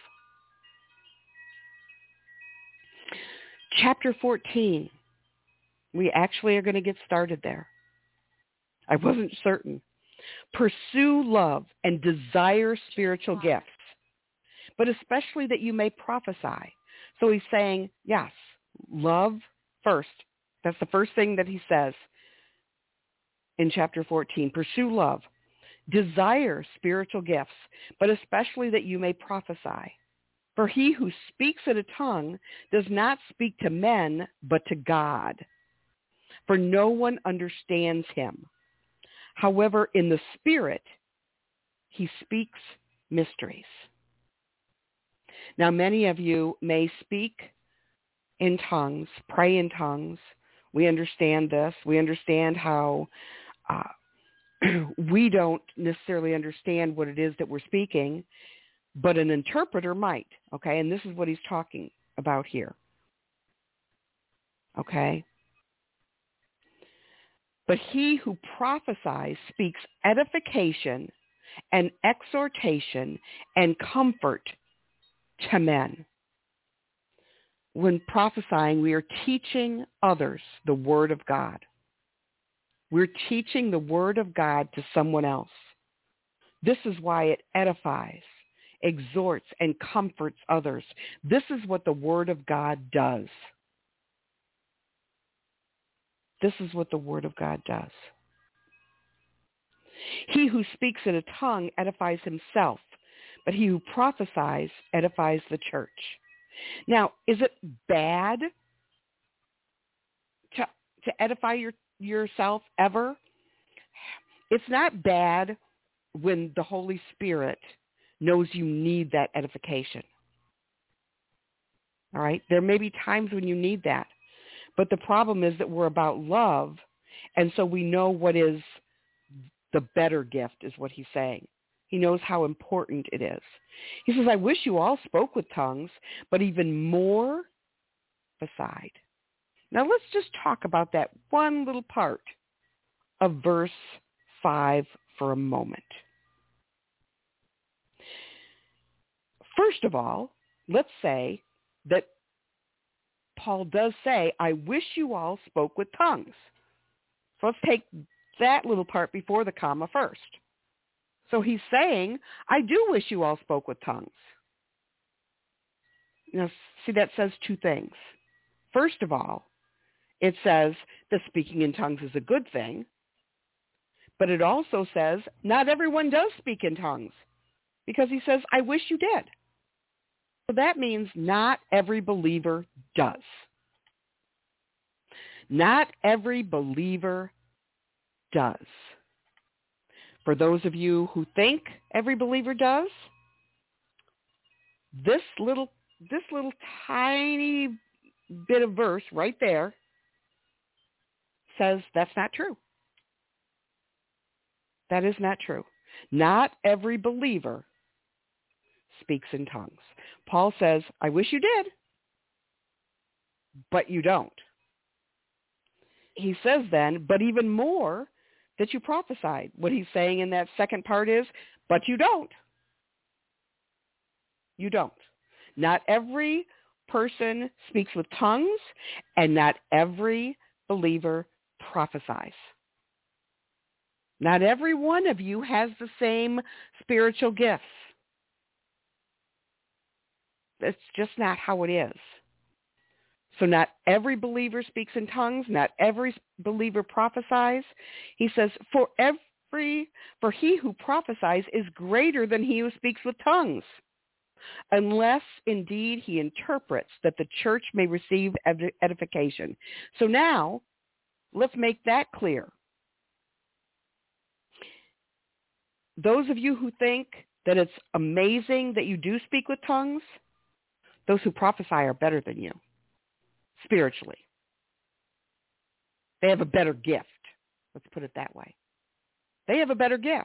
Chapter fourteen, we actually are going to get started there. I wasn't certain. Pursue love and desire spiritual gifts, but especially that you may prophesy. So he's saying, yes, love first. That's the first thing that he says in chapter fourteen. Pursue love. Desire spiritual gifts, but especially that you may prophesy. For he who speaks in a tongue does not speak to men, but to God. For no one understands him. However, in the Spirit, he speaks mysteries. Now, many of you may speak in tongues, pray in tongues. We understand this. We understand how uh, we don't necessarily understand what it is that we're speaking, but an interpreter might, okay? And this is what he's talking about here, okay? But he who prophesies speaks edification and exhortation and comfort to men. When prophesying, we are teaching others the word of God. We're teaching the word of God to someone else. This is why it edifies, exhorts, and comforts others. This is what the word of God does. This is what the word of God does. He who speaks in a tongue edifies himself, but he who prophesies edifies the church. Now, is it bad to, to edify your, yourself ever? It's not bad when the Holy Spirit knows you need that edification. All right? There may be times when you need that. But the problem is that we're about love, and so we know what is the better gift, is what he's saying. He knows how important it is. He says, I wish you all spoke with tongues, but even more beside. Now let's just talk about that one little part of verse five for a moment. First of all, let's say that Paul does say, I wish you all spoke with tongues. So let's take that little part before the comma first. So he's saying, I do wish you all spoke with tongues. Now, see, that says two things. First of all, it says that speaking in tongues is a good thing, but it also says not everyone does speak in tongues, because he says, I wish you did. So that means not every believer does. Not every believer does. For those of you who think every believer does, this little this little tiny bit of verse right there says that's not true. That is not true. Not every believer speaks in tongues. Paul says, I wish you did, but you don't. He says then, but even more, that you prophesied. What he's saying in that second part is, but you don't. You don't. Not every person speaks with tongues, and not every believer prophesies. Not every one of you has the same spiritual gifts. That's just not how it is. So not every believer speaks in tongues. Not every believer prophesies. He says, for every, for he who prophesies is greater than he who speaks with tongues, unless indeed he interprets, that the church may receive edification. So now, let's make that clear. Those of you who think that it's amazing that you do speak with tongues, Those who prophesy are better than you spiritually. They have a better gift. Let's put it that way. They have a better gift.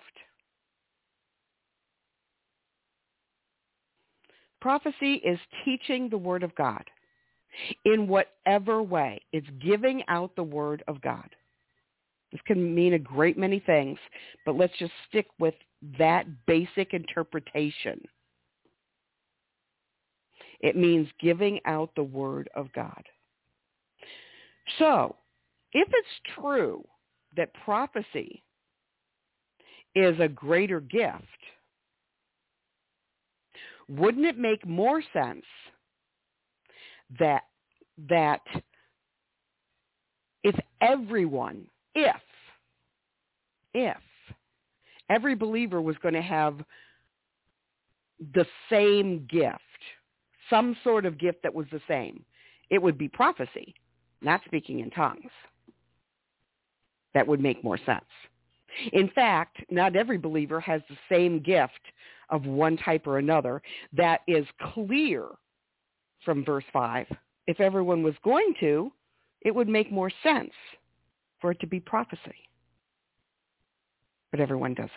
Prophecy is teaching the Word of God in whatever way. It's giving out the Word of God. This can mean a great many things, but let's just stick with that basic interpretation. It means giving out the Word of God. So, if it's true that prophecy is a greater gift, wouldn't it make more sense that that if everyone, if, if every believer was going to have the same gift, some sort of gift that was the same, it would be prophecy, not speaking in tongues. That would make more sense. In fact, not every believer has the same gift of one type or another. That is clear from verse five. If everyone was going to, it would make more sense for it to be prophecy. But everyone doesn't.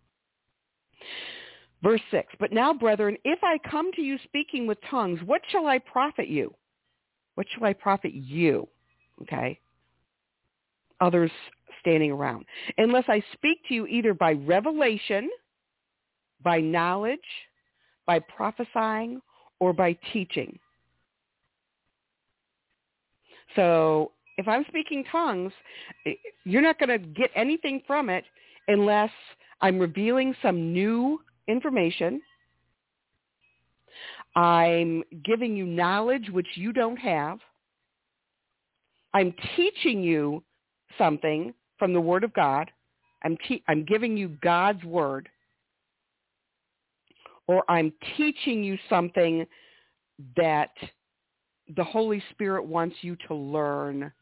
Verse six, but now, brethren, if I come to you speaking with tongues, what shall I profit you? What shall I profit you? Okay. Others standing around. Unless I speak to you either by revelation, by knowledge, by prophesying, or by teaching. So if I'm speaking tongues, you're not going to get anything from it unless I'm revealing some new information. I'm giving you knowledge which you don't have. I'm teaching you something from the Word of God. I'm te- I'm giving you God's Word. Or I'm teaching you something that the Holy Spirit wants you to learn,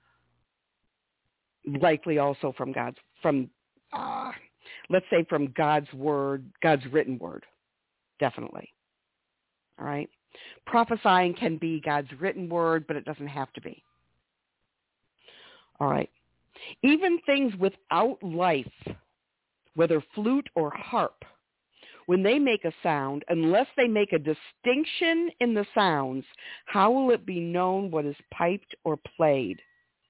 likely also from God's, from, uh, let's say from God's Word, God's written Word, definitely. All right? Prophesying can be God's written Word, but it doesn't have to be. All right. Even things without life, whether flute or harp, when they make a sound, unless they make a distinction in the sounds, how will it be known what is piped or played?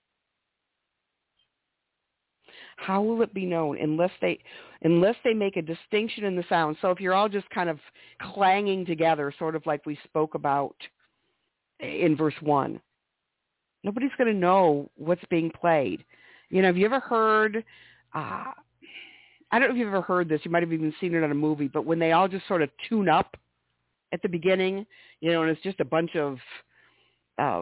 How will it be known unless they unless they make a distinction in the sound? So if you're all just kind of clanging together, sort of like we spoke about in verse one, nobody's going to know what's being played. You know, have you ever heard, uh, I don't know if you've ever heard this, you might have even seen it on a movie, but when they all just sort of tune up at the beginning, you know, and it's just a bunch of, uh,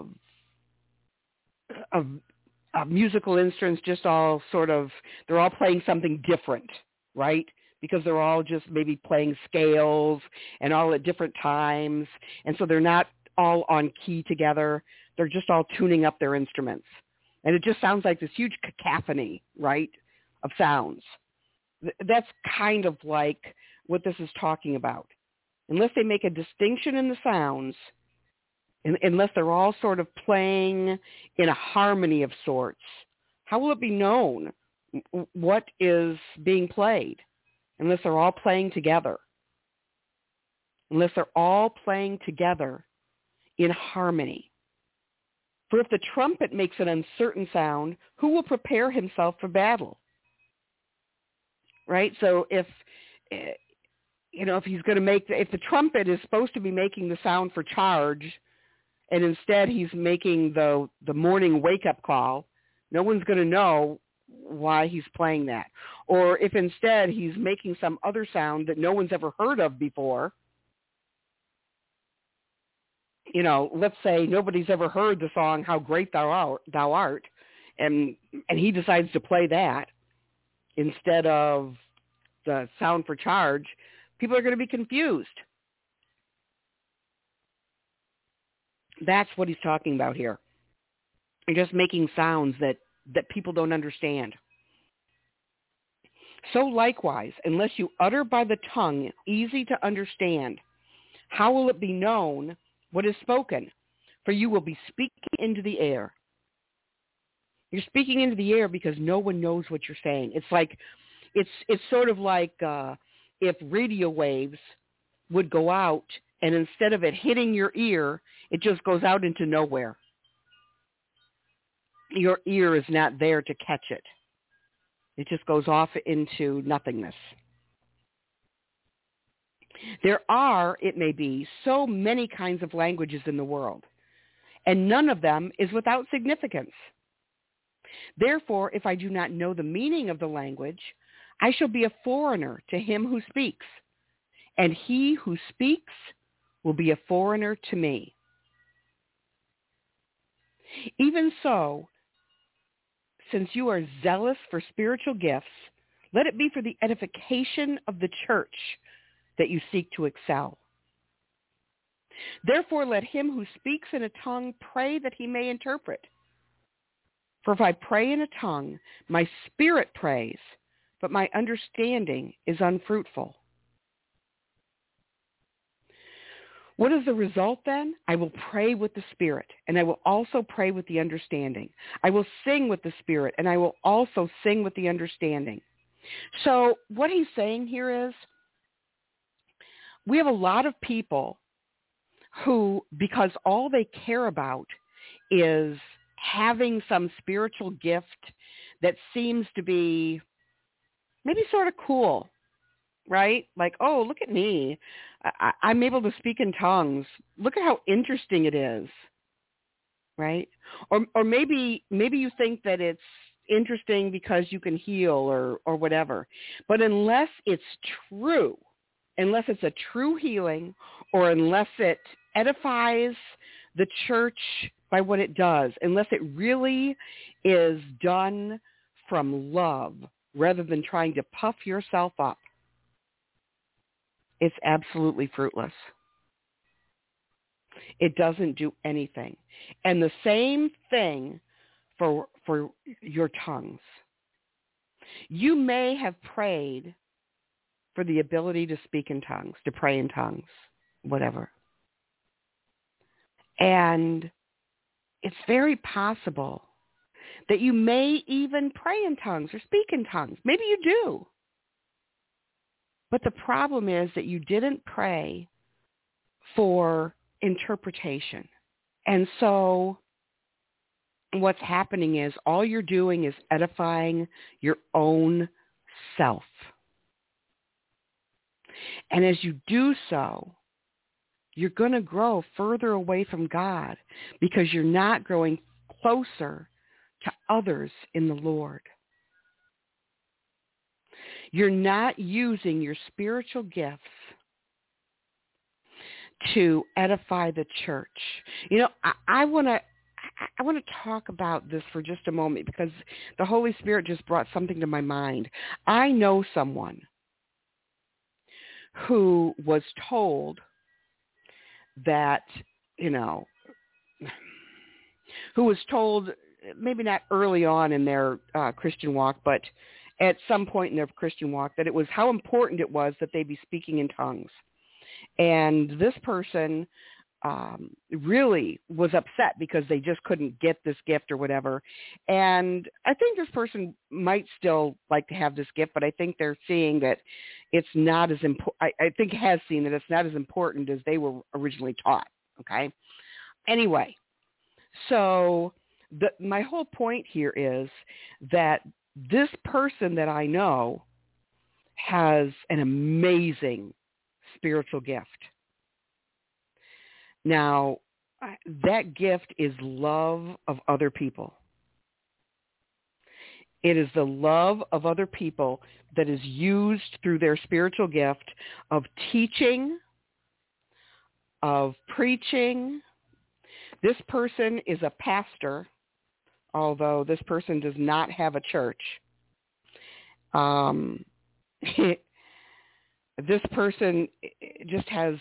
of uh, musical instruments just all sort of, they're all playing something different, right? Because they're all just maybe playing scales and all at different times, and so they're not all on key together. They're just all tuning up their instruments. And it just sounds like this huge cacophony, right, of sounds. That's kind of like what this is talking about. Unless they make a distinction in the sounds, and unless they're all sort of playing in a harmony of sorts, how will it be known what is being played? Unless they're all playing together. Unless they're all playing together in harmony. For if the trumpet makes an uncertain sound, who will prepare himself for battle? Right? So if, you know, if he's going to make, if the trumpet is supposed to be making the sound for charge, and instead he's making the, the morning wake-up call, no one's going to know why he's playing that. Or if instead he's making some other sound that no one's ever heard of before, you know, let's say nobody's ever heard the song "How Great Thou Art," thou art and and he decides to play that instead of the sound for charge, people are going to be confused. That's what he's talking about here. You're just making sounds that, that people don't understand. So likewise, unless you utter by the tongue, easy to understand, how will it be known what is spoken, for you will be speaking into the air. You're speaking into the air because no one knows what you're saying. It's like, it's it's sort of like uh, if radio waves would go out, and instead of it hitting your ear, it just goes out into nowhere. Your ear is not there to catch it. It just goes off into nothingness. There are, it may be, so many kinds of languages in the world, and none of them is without significance. Therefore, if I do not know the meaning of the language, I shall be a foreigner to him who speaks, and he who speaks will be a foreigner to me. Even so, since you are zealous for spiritual gifts, let it be for the edification of the church that you seek to excel. Therefore, let him who speaks in a tongue pray that he may interpret. For if I pray in a tongue, my spirit prays, but my understanding is unfruitful. What is the result then? I will pray with the Spirit, and I will also pray with the understanding. I will sing with the Spirit, and I will also sing with the understanding. So what he's saying here is, we have a lot of people who, because all they care about is having some spiritual gift that seems to be maybe sort of cool, right? Like, oh, look at me. I, I'm able to speak in tongues. Look at how interesting it is, right? Or or maybe maybe you think that it's interesting because you can heal or, or whatever. But unless it's true, unless it's a true healing, or unless it edifies the church by what it does, unless it really is done from love rather than trying to puff yourself up, it's absolutely fruitless. It doesn't do anything. And the same thing for for your tongues. You may have prayed for the ability to speak in tongues, to pray in tongues, whatever. And it's very possible that you may even pray in tongues or speak in tongues. Maybe you do. But the problem is that you didn't pray for interpretation. And so what's happening is all you're doing is edifying your own self. And as you do so, you're going to grow further away from God because you're not growing closer to others in the Lord. You're not using your spiritual gifts to edify the church. You know, I, I want to I want to talk about this for just a moment because the Holy Spirit just brought something to my mind. I know someone who was told that, you know, who was told maybe not early on in their uh, Christian walk, but at some point in their Christian walk, that it was how important it was that they be speaking in tongues. And this person um, really was upset because they just couldn't get this gift or whatever. And I think this person might still like to have this gift, but I think they're seeing that it's not as important. I, I think has seen that it's not as important as they were originally taught. Okay. Anyway, so the, my whole point here is that this person that I know has an amazing spiritual gift. Now, that gift is love of other people. It is the love of other people that is used through their spiritual gift of teaching, of preaching. This person is a pastor, although this person does not have a church. Um, this person just has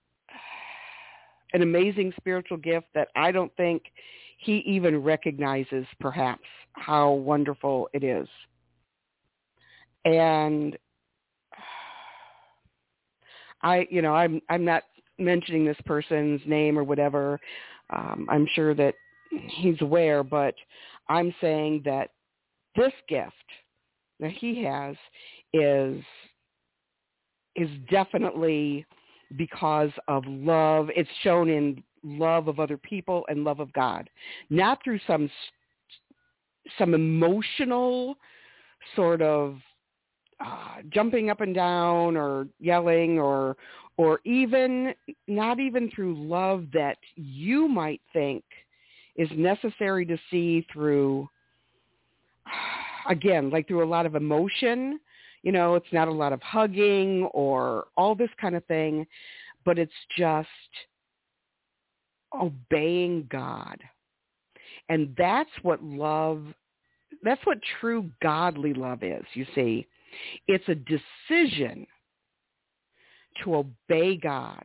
an amazing spiritual gift that I don't think he even recognizes, perhaps, how wonderful it is. And I, you know, I'm I'm not mentioning this person's name or whatever. Um, I'm sure that he's aware, but I'm saying that this gift that he has is is definitely because of love. It's shown in love of other people and love of God, not through some some emotional sort of uh, jumping up and down or yelling or or even not even through love that you might think is necessary to see through, again, like through a lot of emotion. You know, it's not a lot of hugging or all this kind of thing, but it's just obeying God. And that's what love, that's what true godly love is, you see. It's a decision to obey God.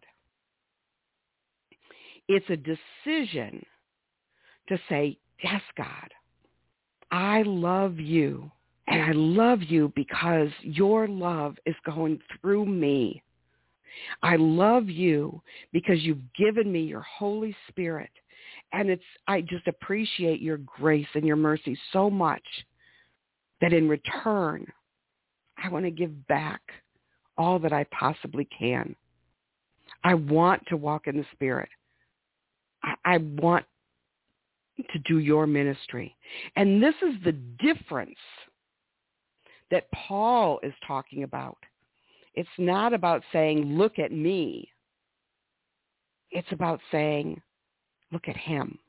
It's a decision to say, yes, God, I love you. And I love you because your love is going through me. I love you because you've given me your Holy Spirit. And it's, I just appreciate your grace and your mercy so much that in return, I want to give back all that I possibly can. I want to walk in the Spirit. I, I want to do your ministry. And this is the difference that Paul is talking about. It's not about saying, look at me. It's about saying, look at him.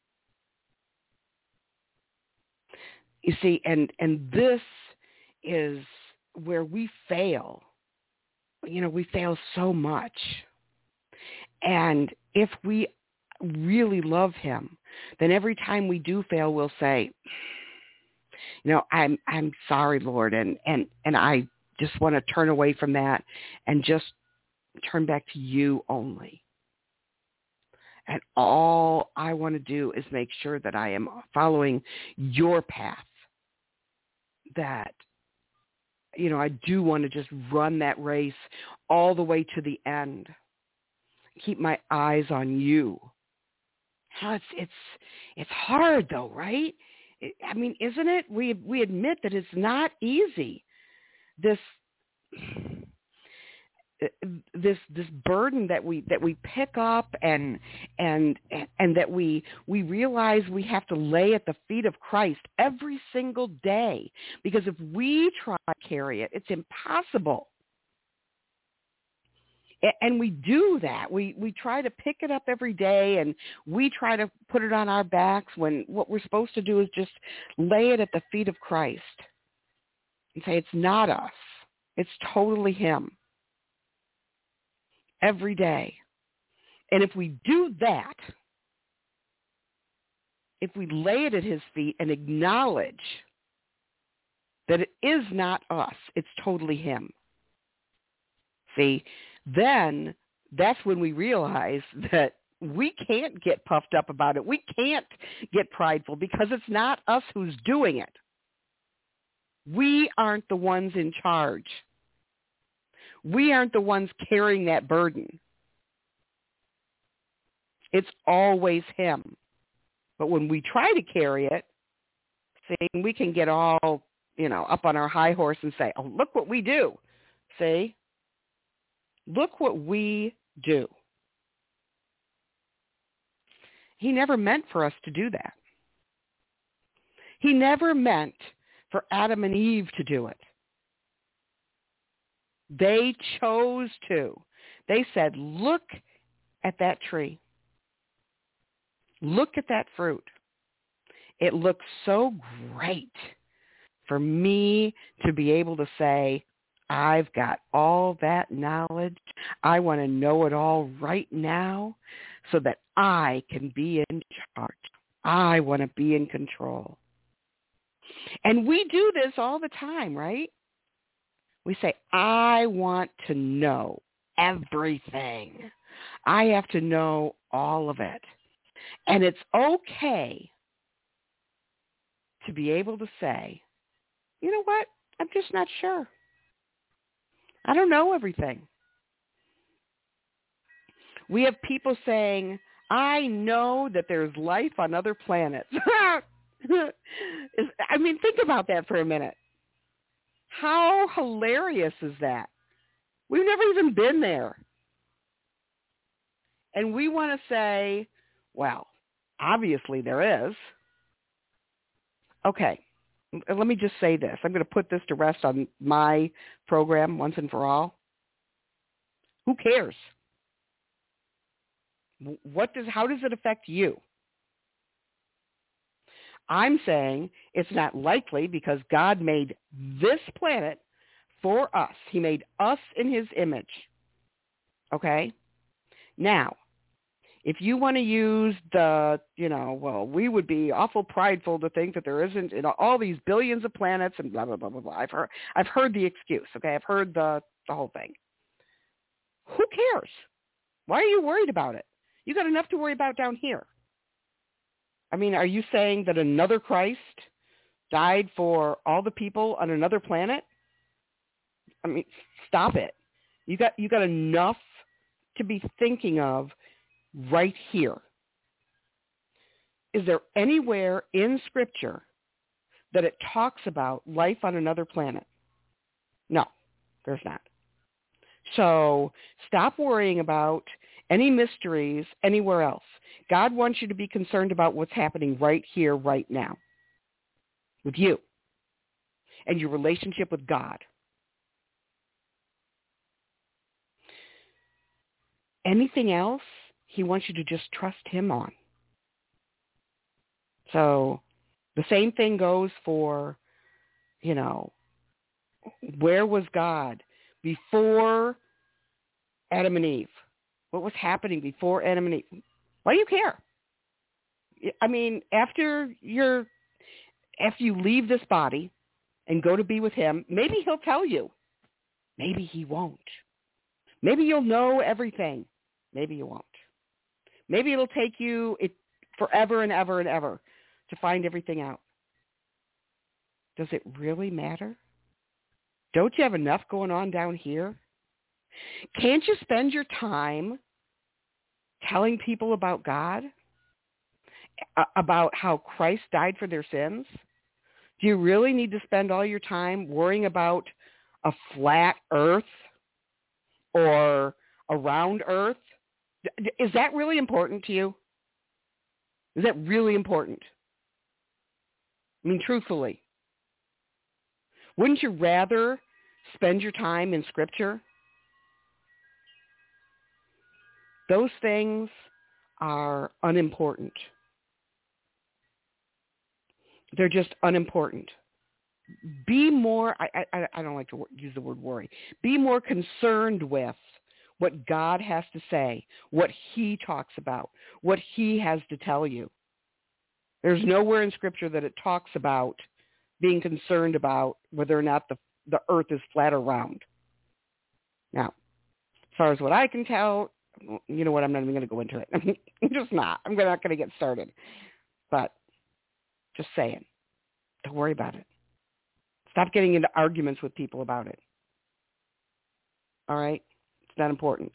You see, and, and this is where we fail. You know, we fail so much. And if we really love him, then every time we do fail, we'll say, you know, I'm I'm sorry, Lord, and, and, and I just want to turn away from that and just turn back to you only. And all I want to do is make sure that I am following your path, that, you know, I do want to just run that race all the way to the end. Keep my eyes on you. How it's it's it's hard though, right? I mean, isn't it? We we admit that it's not easy. This this this burden that we that we pick up and and and that we we realize we have to lay at the feet of Christ every single day, because if we try to carry it, it's impossible. And we do that. We we try to pick it up every day, and we try to put it on our backs when what we're supposed to do is just lay it at the feet of Christ and say, it's not us. It's totally him. Every day. And if we do that, if we lay it at his feet and acknowledge that it is not us, it's totally him. See, then that's when we realize that we can't get puffed up about it. We can't get prideful because it's not us who's doing it. We aren't the ones in charge. We aren't the ones carrying that burden. It's always him. But when we try to carry it, see, we can get all, you know, up on our high horse and say, oh, look what we do. See? Look what we do. He never meant for us to do that. He never meant for Adam and Eve to do it. They chose to. They said, look at that tree. Look at that fruit. It looks so great for me to be able to say, I've got all that knowledge. I want to know it all right now so that I can be in charge. I want to be in control. And we do this all the time, right? We say, I want to know everything. I have to know all of it. And it's okay to be able to say, you know what? I'm just not sure. I don't know everything. We have people saying, I know that there's life on other planets. I mean, think about that for a minute. How hilarious is that? We've never even been there. And we want to say, well, obviously there is. Okay, let me just say this. I'm going to put this to rest on my program once and for all. Who cares? What does, how does it affect you? I'm saying it's not likely because God made this planet for us. He made us in his image. Okay? Now, if you want to use the, you know, well, we would be awful prideful to think that there isn't, you know, all these billions of planets and blah, blah, blah, blah, blah. I've heard, I've heard the excuse, okay? I've heard the, the whole thing. Who cares? Why are you worried about it? You got enough to worry about down here. I mean, are you saying that another Christ died for all the people on another planet? I mean, stop it. You got you got enough to be thinking of right here. Is there anywhere in Scripture that it talks about life on another planet? No, there's not. So stop worrying about any mysteries anywhere else. God wants you to be concerned about what's happening right here, right now, with you and your relationship with God. Anything else, he wants you to just trust him on. So the same thing goes for, you know, where was God before Adam and Eve? What was happening before Adam and Eve? Why do you care? I mean, after you're, after you leave this body and go to be with him, maybe he'll tell you. Maybe he won't. Maybe you'll know everything. Maybe you won't. Maybe it'll take you it, forever and ever and ever to find everything out. Does it really matter? Don't you have enough going on down here? Can't you spend your time telling people about God, about how Christ died for their sins? Do you really need to spend all your time worrying about a flat earth or a round earth? Is that really important to you? Is that really important? I mean, truthfully, wouldn't you rather spend your time in Scripture? Those things are unimportant. They're just unimportant. Be more, I, I, I don't like to use the word worry, be more concerned with what God has to say, what he talks about, what he has to tell you. There's nowhere in Scripture that it talks about being concerned about whether or not the, the earth is flat or round. Now, as far as what I can tell, you know what, I'm not even going to go into it. I'm just not. I'm not going to get started. But just saying, don't worry about it. Stop getting into arguments with people about it. All right? It's not important.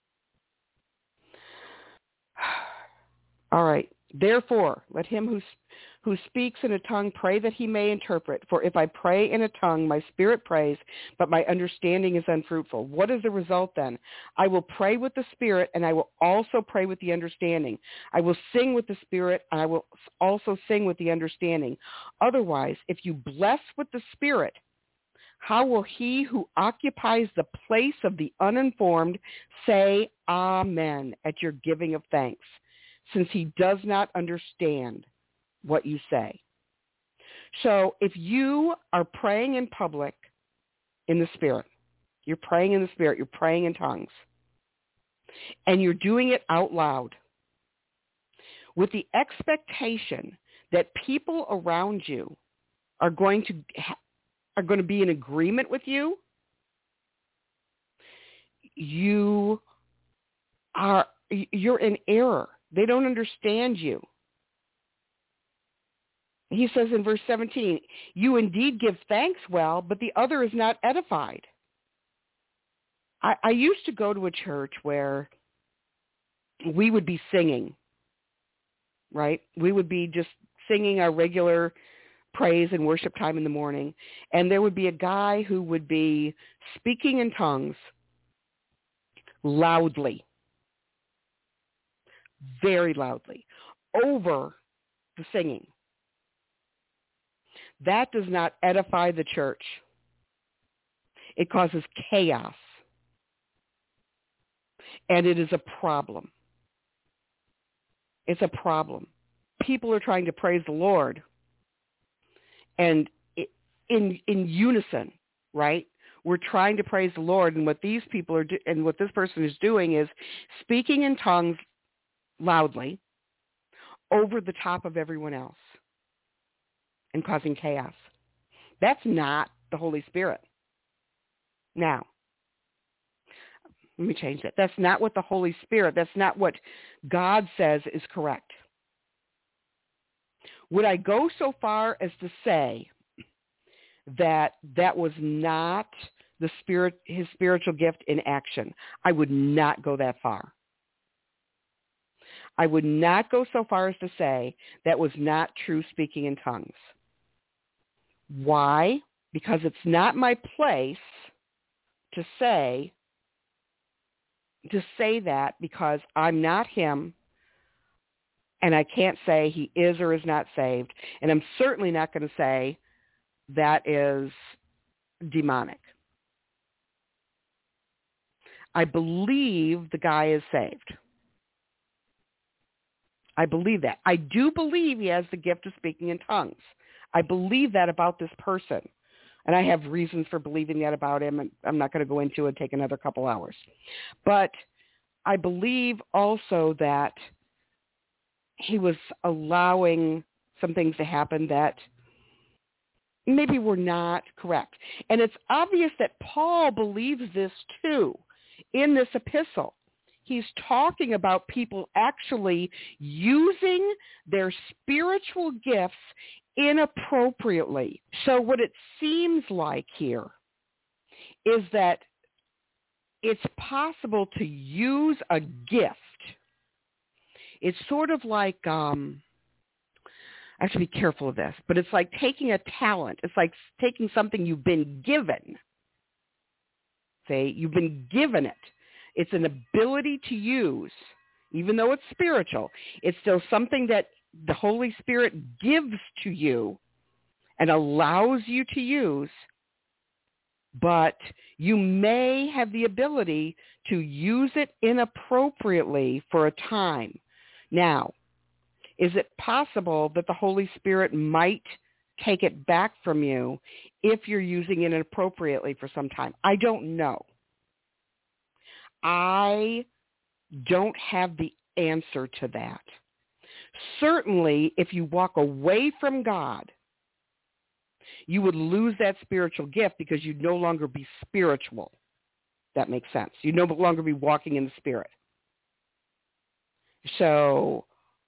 All right. Therefore, let him who who speaks in a tongue pray that he may interpret. For if I pray in a tongue, my spirit prays, but my understanding is unfruitful. What is the result then? I will pray with the spirit, and I will also pray with the understanding. I will sing with the spirit, and I will also sing with the understanding. Otherwise, if you bless with the spirit, how will he who occupies the place of the uninformed say amen at your giving of thanks, since he does not understand what you say? So if you are praying in public in the Spirit, you're praying in the Spirit, you're praying in tongues, and you're doing it out loud with the expectation that people around you are going to are going to be in agreement with you, you are you're in error. They don't understand you. He says in verse seventeen, you indeed give thanks well, but the other is not edified. I, I used to go to a church where we would be singing, right? We would be just singing our regular praise and worship time in the morning, and there would be a guy who would be speaking in tongues loudly, very loudly, over the singing. That does not edify the church. It causes chaos, and it is a problem. It's a problem. People are trying to praise the Lord, and in in unison, right? We're trying to praise the Lord, and what these people are do- and what this person is doing is speaking in tongues loudly over the top of everyone else and causing chaos. That's not the Holy Spirit. Now, let me change that. That's not what the Holy Spirit, that's not what God says is correct. Would I go so far as to say that that was not the spirit, his spiritual gift in action? I would not go that far. I would not go so far as to say that was not true speaking in tongues. Why? Because it's not my place to say to say that, because I'm not him, and I can't say he is or is not saved, and I'm certainly not going to say that is demonic. I believe the guy is saved. I believe that. I do believe he has the gift of speaking in tongues. I believe that about this person. And I have reasons for believing that about him, and I'm not going to go into it and take another couple hours. But I believe also that he was allowing some things to happen that maybe were not correct. And it's obvious that Paul believes this too in this epistle. He's talking about people actually using their spiritual gifts inappropriately. So what it seems like here is that it's possible to use a gift. It's sort of like, um, I have to be careful of this, but it's like taking a talent. It's like taking something you've been given. Say, you've been given it. It's an ability to use, even though it's spiritual. It's still something that the Holy Spirit gives to you and allows you to use, but you may have the ability to use it inappropriately for a time. Now, is it possible that the Holy Spirit might take it back from you if you're using it inappropriately for some time? I don't know. I don't have the answer to that. Certainly, if you walk away from God, you would lose that spiritual gift because you'd no longer be spiritual. That makes sense. You'd no longer be walking in the Spirit. So,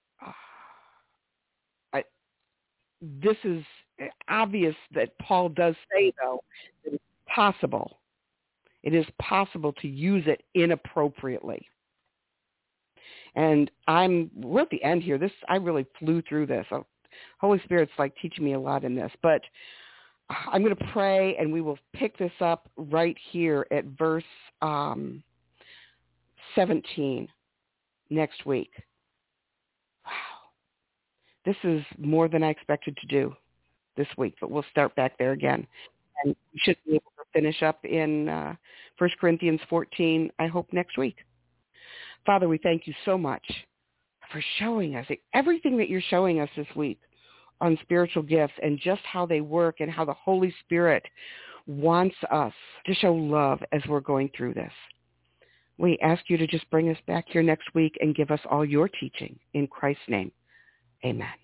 I, this is obvious that Paul does say, though, that it's possible. It is possible to use it inappropriately. And I'm, we're at the end here. This, I really flew through this. Oh, Holy Spirit's like teaching me a lot in this. But I'm going to pray, and we will pick this up right here at verse um, seventeen next week. Wow. This is more than I expected to do this week, but we'll start back there again. And we should be able to finish up in uh, First Corinthians fourteen, I hope, next week. Father, we thank you so much for showing us everything that you're showing us this week on spiritual gifts and just how they work and how the Holy Spirit wants us to show love as we're going through this. We ask you to just bring us back here next week and give us all your teaching. In Christ's name, amen.